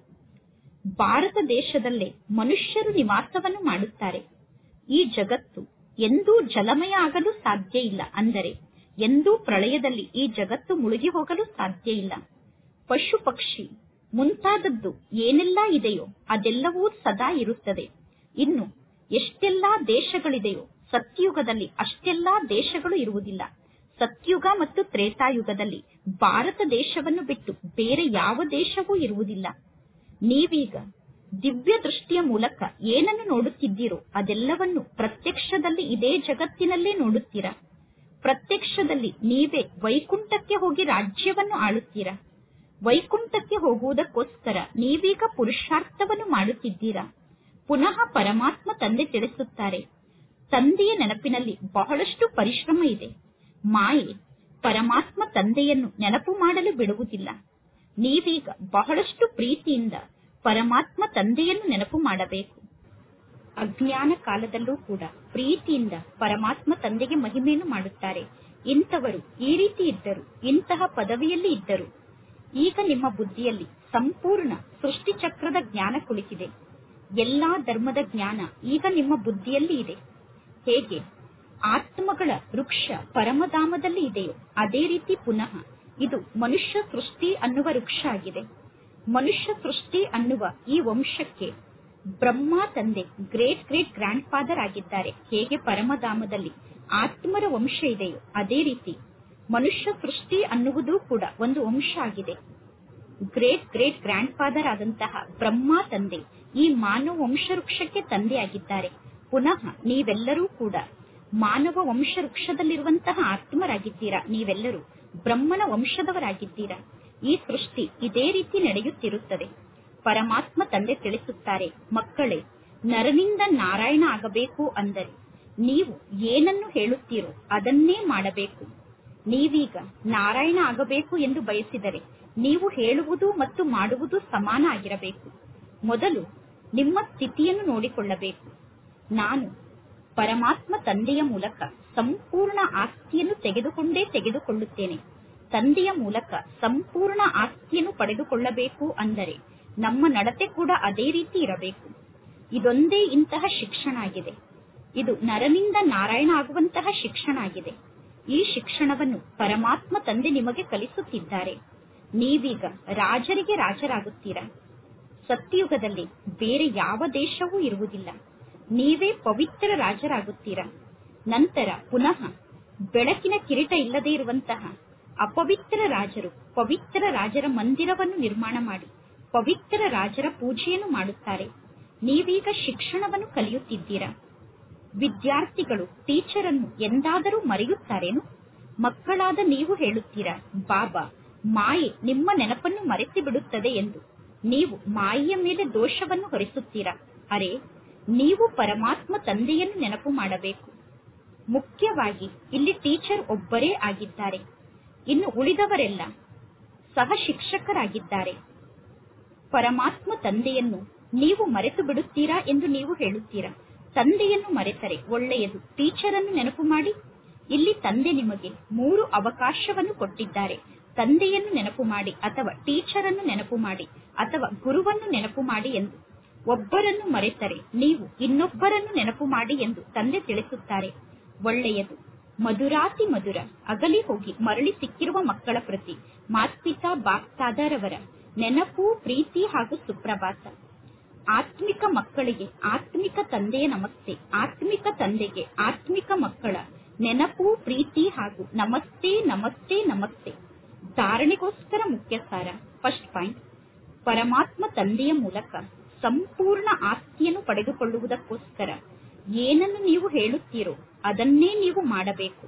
ಭಾರತ ದೇಶದಲ್ಲೇ ಮನುಷ್ಯರು ನಿವಾಸವನ್ನು ಮಾಡುತ್ತಾರೆ. ಈ ಜಗತ್ತು ಎಂದೂ ಜಲಮಯ ಆಗಲು ಸಾಧ್ಯ ಇಲ್ಲ. ಅಂದರೆ ಎಂದೂ ಪ್ರಳಯದಲ್ಲಿ ಈ ಜಗತ್ತು ಮುಳುಗಿ ಹೋಗಲು ಸಾಧ್ಯ ಇಲ್ಲ. ಪಶು ಪಕ್ಷಿ ಮುಂತಾದದ್ದು ಏನೆಲ್ಲ ಇದೆಯೋ ಅದೆಲ್ಲವೂ ಸದಾ ಇರುತ್ತದೆ. ಇನ್ನು ಎಷ್ಟೆಲ್ಲಾ ದೇಶಗಳಿದೆಯೋ ಸತ್ಯುಗದಲ್ಲಿ ಅಷ್ಟೆಲ್ಲಾ ದೇಶಗಳು ಇರುವುದಿಲ್ಲ. ಸತ್ಯುಗ ಮತ್ತು ತ್ರೇತಾಯುಗದಲ್ಲಿ ಭಾರತ ದೇಶವನ್ನು ಬಿಟ್ಟು ಬೇರೆ ಯಾವ ದೇಶವೂ ಇರುವುದಿಲ್ಲ. ನೀವೀಗ ದಿವ್ಯ ದೃಷ್ಟಿಯ ಮೂಲಕ ಏನನ್ನು ನೋಡುತ್ತಿದ್ದೀರೋ ಅದೆಲ್ಲವನ್ನು ಪ್ರತ್ಯಕ್ಷದಲ್ಲಿ ಇದೇ ಜಗತ್ತಿನಲ್ಲೇ ನೋಡುತ್ತೀರಾ. ಪ್ರತ್ಯಕ್ಷದಲ್ಲಿ ನೀವೇ ವೈಕುಂಠಕ್ಕೆ ಹೋಗಿ ರಾಜ್ಯವನ್ನು ಆಳುತ್ತೀರಾ. ವೈಕುಂಠಕ್ಕೆ ಹೋಗುವುದಕ್ಕೋಸ್ಕರ ನೀವೀಗ ಪುರುಷಾರ್ಥವನ್ನು ಮಾಡುತ್ತಿದ್ದೀರಾ. ಪುನಃ ಪರಮಾತ್ಮ ತಂದೆ ತಿಳಿಸುತ್ತಾರೆ, ತಂದೆಯ ನೆನಪಿನಲ್ಲಿ ಬಹಳಷ್ಟು ಪರಿಶ್ರಮ ಇದೆ. ಮಾಯೆ ಪರಮಾತ್ಮ ತಂದೆಯನ್ನು ನೆನಪು ಮಾಡಲು ಬಿಡುವುದಿಲ್ಲ. ನೀವೀಗ ಬಹಳಷ್ಟು ಪ್ರೀತಿಯಿಂದ ಪರಮಾತ್ಮ ತಂದೆಯನ್ನು ನೆನಪು ಮಾಡಬೇಕು. ಅಜ್ಞಾನ ಕಾಲದಲ್ಲೂ ಕೂಡ ಪ್ರೀತಿಯಿಂದ ಪರಮಾತ್ಮ ತಂದೆಗೆ ಮಹಿಮೆಯನ್ನು ಮಾಡುತ್ತಾರೆ. ಇಂಥವರು ಈ ರೀತಿ ಇದ್ದರು, ಇಂತಹ ಪದವಿಯಲ್ಲಿ ಇದ್ದರು. ಈಗ ನಿಮ್ಮ ಬುದ್ಧಿಯಲ್ಲಿ ಸಂಪೂರ್ಣ ಸೃಷ್ಟಿ ಚಕ್ರದ ಜ್ಞಾನ ಕುಳಿತಿದೆ. ಎಲ್ಲಾ ಧರ್ಮದ ಜ್ಞಾನ ಈಗ ನಿಮ್ಮ ಬುದ್ಧಿಯಲ್ಲಿ ಇದೆ. ಹೇಗೆ ಆತ್ಮಗಳ ವೃಕ್ಷ ಪರಮಧಾಮದಲ್ಲಿ ಇದೆಯೋ ಅದೇ ರೀತಿ ಪುನಃ ಇದು ಮನುಷ್ಯ ಸೃಷ್ಟಿ ಅನ್ನುವ ವೃಕ್ಷ ಆಗಿದೆ. ಮನುಷ್ಯ ಸೃಷ್ಟಿ ಅನ್ನುವ ಈ ವಂಶಕ್ಕೆ ಬ್ರಹ್ಮ ತಂದೆ ಗ್ರೇಟ್ ಗ್ರೇಟ್ ಗ್ರ್ಯಾಂಡ್ ಫಾದರ್ ಆಗಿದ್ದಾರೆ. ಹೇಗೆ ಪರಮಧಾಮದಲ್ಲಿ ಆತ್ಮರ ವಂಶ ಇದೆಯೋ ಅದೇ ರೀತಿ ಮನುಷ್ಯ ಸೃಷ್ಟಿ ಅನ್ನುವುದು ಕೂಡ ಒಂದು ವಂಶ ಆಗಿದೆ. ಗ್ರೇಟ್ ಗ್ರೇಟ್ ಗ್ರ್ಯಾಂಡ್ ಫಾದರ್ ಆದಂತಹ ಬ್ರಹ್ಮ ತಂದೆ ಈ ಮಾನವ ವಂಶ ವೃಕ್ಷಕ್ಕೆ ತಂದೆ ಆಗಿದ್ದಾರೆ. ಪುನಃ ನೀವೆಲ್ಲರೂ ಕೂಡ ಮಾನವ ವಂಶ ವೃಕ್ಷದಲ್ಲಿರುವಂತಹ ಆತ್ಮರಾಗಿದ್ದೀರಾ. ನೀವೆಲ್ಲರೂ ಬ್ರಹ್ಮನ ವಂಶದವರಾಗಿದ್ದೀರಾ. ಈ ಸೃಷ್ಟಿ ಇದೇ ರೀತಿ ನಡೆಯುತ್ತಿರುತ್ತದೆ. ಪರಮಾತ್ಮ ತಂದೆ ತಿಳಿಸುತ್ತಾರೆ, ಮಕ್ಕಳೇ, ನರನಿಂದ ನಾರಾಯಣ ಆಗಬೇಕು ಅಂದರೆ ನೀವು ಏನನ್ನು ಹೇಳುತ್ತೀರೋ ಅದನ್ನೇ ಮಾಡಬೇಕು. ನೀವೀಗ ನಾರಾಯಣ ಆಗಬೇಕು ಎಂದು ಬಯಸಿದರೆ ನೀವು ಹೇಳುವುದು ಮತ್ತು ಮಾಡುವುದು ಸಮಾನ ಆಗಿರಬೇಕು. ಮೊದಲು ನಿಮ್ಮ ಸ್ಥಿತಿಯನ್ನು ನೋಡಿಕೊಳ್ಳಬೇಕು. ನಾನು ಪರಮಾತ್ಮ ತಂದೆಯ ಮೂಲಕ ಸಂಪೂರ್ಣ ಆಸ್ತಿಯನ್ನು ತೆಗೆದುಕೊಳ್ಳುತ್ತೇನೆ. ತಂದೆಯ ಮೂಲಕ ಸಂಪೂರ್ಣ ಆಸ್ತಿಯನ್ನು ಪಡೆದುಕೊಳ್ಳಬೇಕು ಅಂದರೆ ನಮ್ಮ ನಡತೆ ಕೂಡ ಅದೇ ರೀತಿ ಇರಬೇಕು. ಇದೊಂದೇ ಇಂತಹ ಶಿಕ್ಷಣ ಆಗಿದೆ. ಇದು ನರನಿಂದ ನಾರಾಯಣ ಆಗುವಂತಹ ಶಿಕ್ಷಣ ಆಗಿದೆ. ಈ ಶಿಕ್ಷಣವನ್ನು ಪರಮಾತ್ಮ ತಂದೆ ನಿಮಗೆ ಕಲಿಸುತ್ತಿದ್ದಾರೆ. ನೀವೀಗ ರಾಜರಿಗೆ ರಾಜರಾಗುತ್ತೀರಾ. ಸತ್ಯಯುಗದಲ್ಲಿ ಬೇರೆ ಯಾವ ದೇಶವೂ ಇರುವುದಿಲ್ಲ. ನೀವೇ ಪವಿತ್ರ ರಾಜರಾಗುತ್ತೀರಾ. ನಂತರ ಪುನಃ ಬೆಳಕಿನ ಕಿರೀಟ ಇಲ್ಲದೆ ಇರುವಂತಹ ಅಪವಿತ್ರ ರಾಜರು ಪವಿತ್ರ ರಾಜರ ಮಂದಿರವನ್ನು ನಿರ್ಮಾಣ ಮಾಡಿ ಪವಿತ್ರ ರಾಜರ ಪೂಜೆಯನ್ನು ಮಾಡುತ್ತಾರೆ. ನೀವೀಗ ಶಿಕ್ಷಣವನ್ನು ಕಲಿಯುತ್ತಿದ್ದೀರಾ. ವಿದ್ಯಾರ್ಥಿಗಳು ಟೀಚರ್ ಅನ್ನು ಎಂದಾದರೂ ಮರೆಯುತ್ತಾರೇನು? ಮಕ್ಕಳಾದ ನೀವು ಹೇಳುತ್ತೀರಾ, ಬಾಬಾ, ಮಾಯೆ ನಿಮ್ಮ ನೆನಪನ್ನು ಮರೆಸಿ ಬಿಡುತ್ತದೆ ಎಂದು. ನೀವು ಮಾಯೆಯ ಮೇಲೆ ದೋಷವನ್ನು ಹೊರಿಸುತ್ತೀರಾ. ಅರೆ, ನೀವು ಪರಮಾತ್ಮ ತಂದೆಯನ್ನು ನೆನಪು ಮಾಡಬೇಕು. ಮುಖ್ಯವಾಗಿ ಇಲ್ಲಿ ಟೀಚರ್ ಒಬ್ಬರೇ ಆಗಿದ್ದಾರೆ. ಇನ್ನು ಉಳಿದವರೆಲ್ಲ ಸಹ ಶಿಕ್ಷಕರಾಗಿದ್ದಾರೆ. ಪರಮಾತ್ಮ ತಂದೆಯನ್ನು ನೀವು ಮರೆತು ಬಿಡುತ್ತೀರಾ ಎಂದು ನೀವು ಹೇಳುತ್ತೀರಾ. ತಂದೆಯನ್ನು ಮರೆತರೆ ಒಳ್ಳೆಯದು, ಟೀಚರ್ ಅನ್ನು ನೆನಪು ಮಾಡಿ. ಇಲ್ಲಿ ತಂದೆ ನಿಮಗೆ 3 ಅವಕಾಶವನ್ನು ಕೊಟ್ಟಿದ್ದಾರೆ. ತಂದೆಯನ್ನು ನೆನಪು ಮಾಡಿ, ಅಥವಾ ಟೀಚರ್ ಅನ್ನು ನೆನಪು ಮಾಡಿ, ಅಥವಾ ಗುರುವನ್ನು ನೆನಪು ಮಾಡಿ ಎಂದು. ಒಬ್ಬರನ್ನು ಮರೆತರೆ ನೀವು ಇನ್ನೊಬ್ಬರನ್ನು ನೆನಪು ಮಾಡಿ ಎಂದು ತಂದೆ ತಿಳಿಸುತ್ತಾರೆ. ಒಳ್ಳೆಯದು. ಮಧುರಾತಿ ಮಧುರ ಅಗಲಿ ಹೋಗಿ ಮರಳಿ ಸಿಕ್ಕಿರುವ ಮಕ್ಕಳ ಪ್ರತಿ ಮಾತ್ಪಿತಾ ಬಾಪ್ತಾದರವರ ನೆನಪು, ಪ್ರೀತಿ ಹಾಗೂ ಸುಪ್ರಭಾತ. ಆತ್ಮಿಕ ಮಕ್ಕಳಿಗೆ ಆತ್ಮಿಕ ತಂದೆಯ ನಮಸ್ತೆ. ಆತ್ಮಿಕ ತಂದೆಗೆ ಆತ್ಮಿಕ ಮಕ್ಕಳ ನೆನಪು, ಪ್ರೀತಿ ಹಾಗೂ ನಮಸ್ತೆ ನಮಸ್ತೆ ನಮಸ್ತೆ. ಧಾರಣೆಗೋಸ್ಕರ ಮುಖ್ಯ ಸಾರ. ಫಸ್ಟ್ ಪಾಯಿಂಟ್, ಪರಮಾತ್ಮ ತಂದೆಯ ಮೂಲಕ ಸಂಪೂರ್ಣ ಆಸ್ತಿಯನ್ನು ಪಡೆದುಕೊಳ್ಳುವುದಕ್ಕೋಸ್ಕರ ಏನನ್ನು ನೀವು ಹೇಳುತ್ತೀರೋ ಅದನ್ನೇ ನೀವು ಮಾಡಬೇಕು.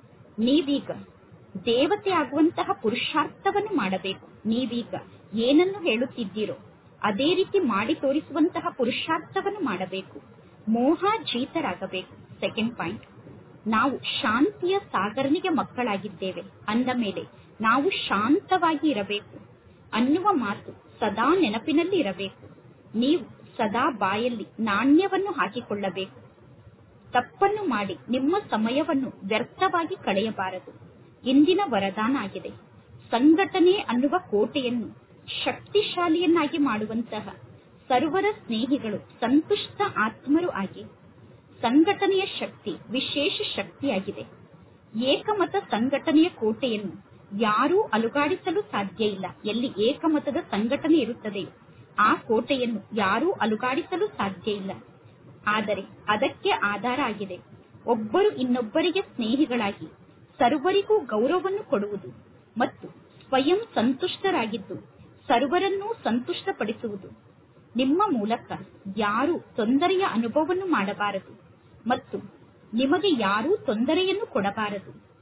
ನೀವೀಗ ದೇವತೆ ಆಗುವಂತಹ ಪುರುಷಾರ್ಥವನ್ನು ಮಾಡಬೇಕು. ನೀವೀಗ ಏನನ್ನು ಹೇಳುತ್ತಿದ್ದೀರೋ ಅದೇ ರೀತಿ ಮಾಡಿ ತೋರಿಸುವಂತಹ ಪುರುಷಾರ್ಥವನ್ನು ಮಾಡಬೇಕು. ಮೋಹಾಜೀತರಾಗಬೇಕು. ಸೆಕೆಂಡ್ ಪಾಯಿಂಟ್, ನಾವು ಶಾಂತಿಯ ಸಾಗರನಿಗೆ ಮಕ್ಕಳಾಗಿದ್ದೇವೆ ಅಂದ ಮೇಲೆ ನಾವು ಶಾಂತವಾಗಿ ಇರಬೇಕು ಅನ್ನುವ ಮಾತು ಸದಾ ನೆನಪಿನಲ್ಲಿ ಇರಬೇಕು. ನೀವು ಸದಾ ಬಾಯಲ್ಲಿ ನಾಣ್ಯವನ್ನು ಹಾಕಿಕೊಳ್ಳಬೇಕು. ತಪ್ಪನ್ನು ಮಾಡಿ ನಿಮ್ಮ ಸಮಯವನ್ನು ವ್ಯರ್ಥವಾಗಿ ಕಳೆಯಬಾರದು. ಇಂದಿನ ವರದಾನ ಆಗಿದೆ. ಸಂಘಟನೆ ಅನ್ನುವ ಕೋಟೆಯನ್ನು ಶಕ್ತಿಶಾಲಿಯನ್ನಾಗಿ ಮಾಡುವಂತಹ ಸರ್ವರ ಸ್ನೇಹಿಗಳು ಸಂತುಷ್ಟ ಆತ್ಮರು ಆಗಿ. ಸಂಘಟನೆಯ ಶಕ್ತಿ ವಿಶೇಷ ಶಕ್ತಿಯಾಗಿದೆ. ಏಕಮತ ಸಂಘಟನೆಯ ಕೋಟೆಯನ್ನು ಯಾರೂ ಅಲುಗಾಡಿಸಲು ಸಾಧ್ಯ ಇಲ್ಲ. ಎಲ್ಲಿ ಏಕಮತದ ಸಂಘಟನೆ ಇರುತ್ತದೆಯೋ ಆ ಕೋಟೆಯನ್ನು ಯಾರೂ ಅಲುಗಾಡಿಸಲು ಸಾಧ್ಯ ಇಲ್ಲ. ಆದರೆ ಅದಕ್ಕೆ ಆಧಾರ ಆಗಿದೆ ಒಬ್ಬರು ಇನ್ನೊಬ್ಬರಿಗೆ ಸ್ನೇಹಿಗಳಾಗಿ ಸರ್ವರಿಗೂ ಗೌರವವನ್ನು ಕೊಡುವುದು ಮತ್ತು ಸ್ವಯಂ ಸಂತುಷ್ಟರಾಗಿದ್ದು ಸರ್ವರನ್ನೂ ಸಂತುಷ್ಟಪಡಿಸುವುದು. ನಿಮ್ಮ ಮೂಲಕ ಯಾರೂ ತೊಂದರೆಯ ಅನುಭವವನ್ನು ಮಾಡಬಾರದು ಮತ್ತು ನಿಮಗೆ ಯಾರೂ ತೊಂದರೆಯನ್ನು ಕೊಡಬಾರದು.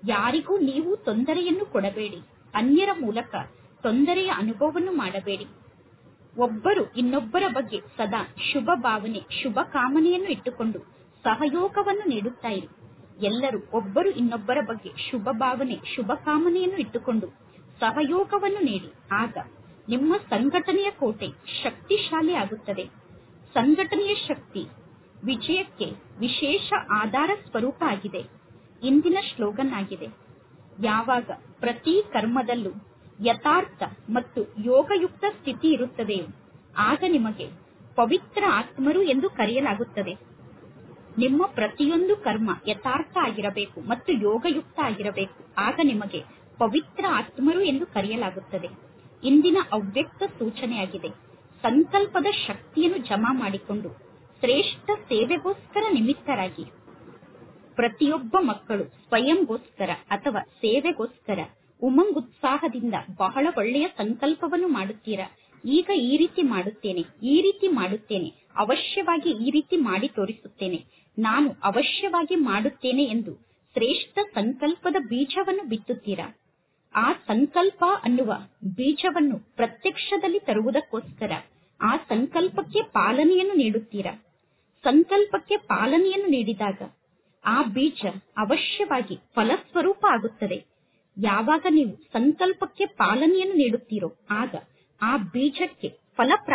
ಯಾರಿಗೂ ನೀವು ತೊಂದರೆಯನ್ನು ಕೊಡಬೇಡಿ. ಅನ್ಯರ ಮೂಲಕ ತೊಂದರೆಯ ಅನುಭವವನ್ನು ಮಾಡಬೇಡಿ. ಒಬ್ಬರು ಇನ್ನೊಬ್ಬರ ಬಗ್ಗೆ ಸದಾ ಶುಭ ಭಾವನೆ, ಶುಭ ಕಾಮನೆಯನ್ನು ಇಟ್ಟುಕೊಂಡು ಸಹಯೋಗವನ್ನು ನೀಡುತ್ತಾ ಇರಿ. ಎಲ್ಲರೂ ಒಬ್ಬರು ಇನ್ನೊಬ್ಬರ ಬಗ್ಗೆ ಶುಭ ಭಾವನೆ, ಶುಭ ಕಾಮನೆಯನ್ನು ಇಟ್ಟುಕೊಂಡು ಸಹಯೋಗವನ್ನು ನೀಡಿ. ಆಗ ನಿಮ್ಮ ಸಂಘಟನೆಯ ಕೋಟೆ ಶಕ್ತಿಶಾಲಿ ಆಗುತ್ತದೆ. ಸಂಘಟನೆಯ ಶಕ್ತಿ ವಿಜಯಕ್ಕೆ ವಿಶೇಷ ಆಧಾರ ಸ್ವರೂಪ ಆಗಿದೆ. ಇಂದಿನ ಸ್ಲೋಗನ್ ಆಗಿದೆ, ಯಾವಾಗ ಪ್ರತಿ ಕರ್ಮದಲ್ಲೂ ಯಥಾರ್ಥ ಮತ್ತು ಯೋಗಯುಕ್ತ ಸ್ಥಿತಿ ಇರುತ್ತದೆಯೋ ಆಗ ನಿಮಗೆ ಪವಿತ್ರ ಆತ್ಮರು ಎಂದು ಕರೆಯಲಾಗುತ್ತದೆ. ನಿಮ್ಮ ಪ್ರತಿಯೊಂದು ಕರ್ಮ ಯಥಾರ್ಥ ಆಗಿರಬೇಕು ಮತ್ತು ಯೋಗಯುಕ್ತ ಆಗಿರಬೇಕು. ಆಗ ನಿಮಗೆ ಪವಿತ್ರ ಆತ್ಮರು ಎಂದು ಕರೆಯಲಾಗುತ್ತದೆ. ಇಂದಿನ ಅವ್ಯಕ್ತ ಸೂಚನೆಯಾಗಿದೆ, ಸಂಕಲ್ಪದ ಶಕ್ತಿಯನ್ನು ಜಮಾ ಮಾಡಿಕೊಂಡು ಶ್ರೇಷ್ಠ ಸೇವೆಗೋಸ್ಕರ ನಿಮಿತ್ತರಾಗಿ. ಪ್ರತಿಯೊಬ್ಬ ಮಕ್ಕಳು ಸ್ವಯಂಗೋಸ್ಕರ ಅಥವಾ ಸೇವೆಗೋಸ್ಕರ ಉಮಂಗುತ್ಸಾಹದಿಂದ ಬಹಳ ಒಳ್ಳೆಯ ಸಂಕಲ್ಪವನ್ನು ಮಾಡುತ್ತೀರಾ. ಈಗ ಈ ರೀತಿ ಮಾಡುತ್ತೇನೆ, ಈ ರೀತಿ ಮಾಡುತ್ತೇನೆ, ಅವಶ್ಯವಾಗಿ ಈ ರೀತಿ ಮಾಡಿ ತೋರಿಸುತ್ತೇನೆ, ನಾನು ಅವಶ್ಯವಾಗಿ ಮಾಡುತ್ತೇನೆ ಎಂದು ಶ್ರೇಷ್ಠ ಸಂಕಲ್ಪದ ಬೀಜವನ್ನು ಬಿತ್ತುತ್ತೀರಾ. ಆ ಸಂಕಲ್ಪ ಅನ್ನುವ ಬೀಜವನ್ನು ಪ್ರತ್ಯಕ್ಷದಲ್ಲಿ ತರುವುದಕ್ಕೋಸ್ಕರ ಆ ಸಂಕಲ್ಪಕ್ಕೆ ಪಾಲನೆಯನ್ನು ನೀಡುತ್ತೀರಾ. ಸಂಕಲ್ಪಕ್ಕೆ ಪಾಲನೆಯನ್ನು ನೀಡಿದಾಗ ಆ ಬೀಜ ಅವಶ್ಯವಾಗಿ ಫಲಸ್ವರೂಪ ಆಗುತ್ತದೆ. ಯಾವಾಗ ನೀವು ಸಂಕಲ್ಪಕ್ಕೆ ಪಾಲನೆಯನ್ನು ನೀಡುತ್ತೀರೋ ಆಗ ಆ ಬೀಜಕ್ಕೆ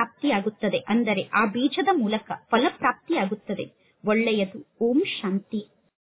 ಫಲಪ್ರಾಪ್ತಿಯಾಗುತ್ತದೆ. ಅಂದರೆ ಆ ಬೀಜದ ಮೂಲಕ ಫಲಪ್ರಾಪ್ತಿಯಾಗುತ್ತದೆ. ಒಳ್ಳೆಯದು. ಓಂ ಶಾಂತಿ.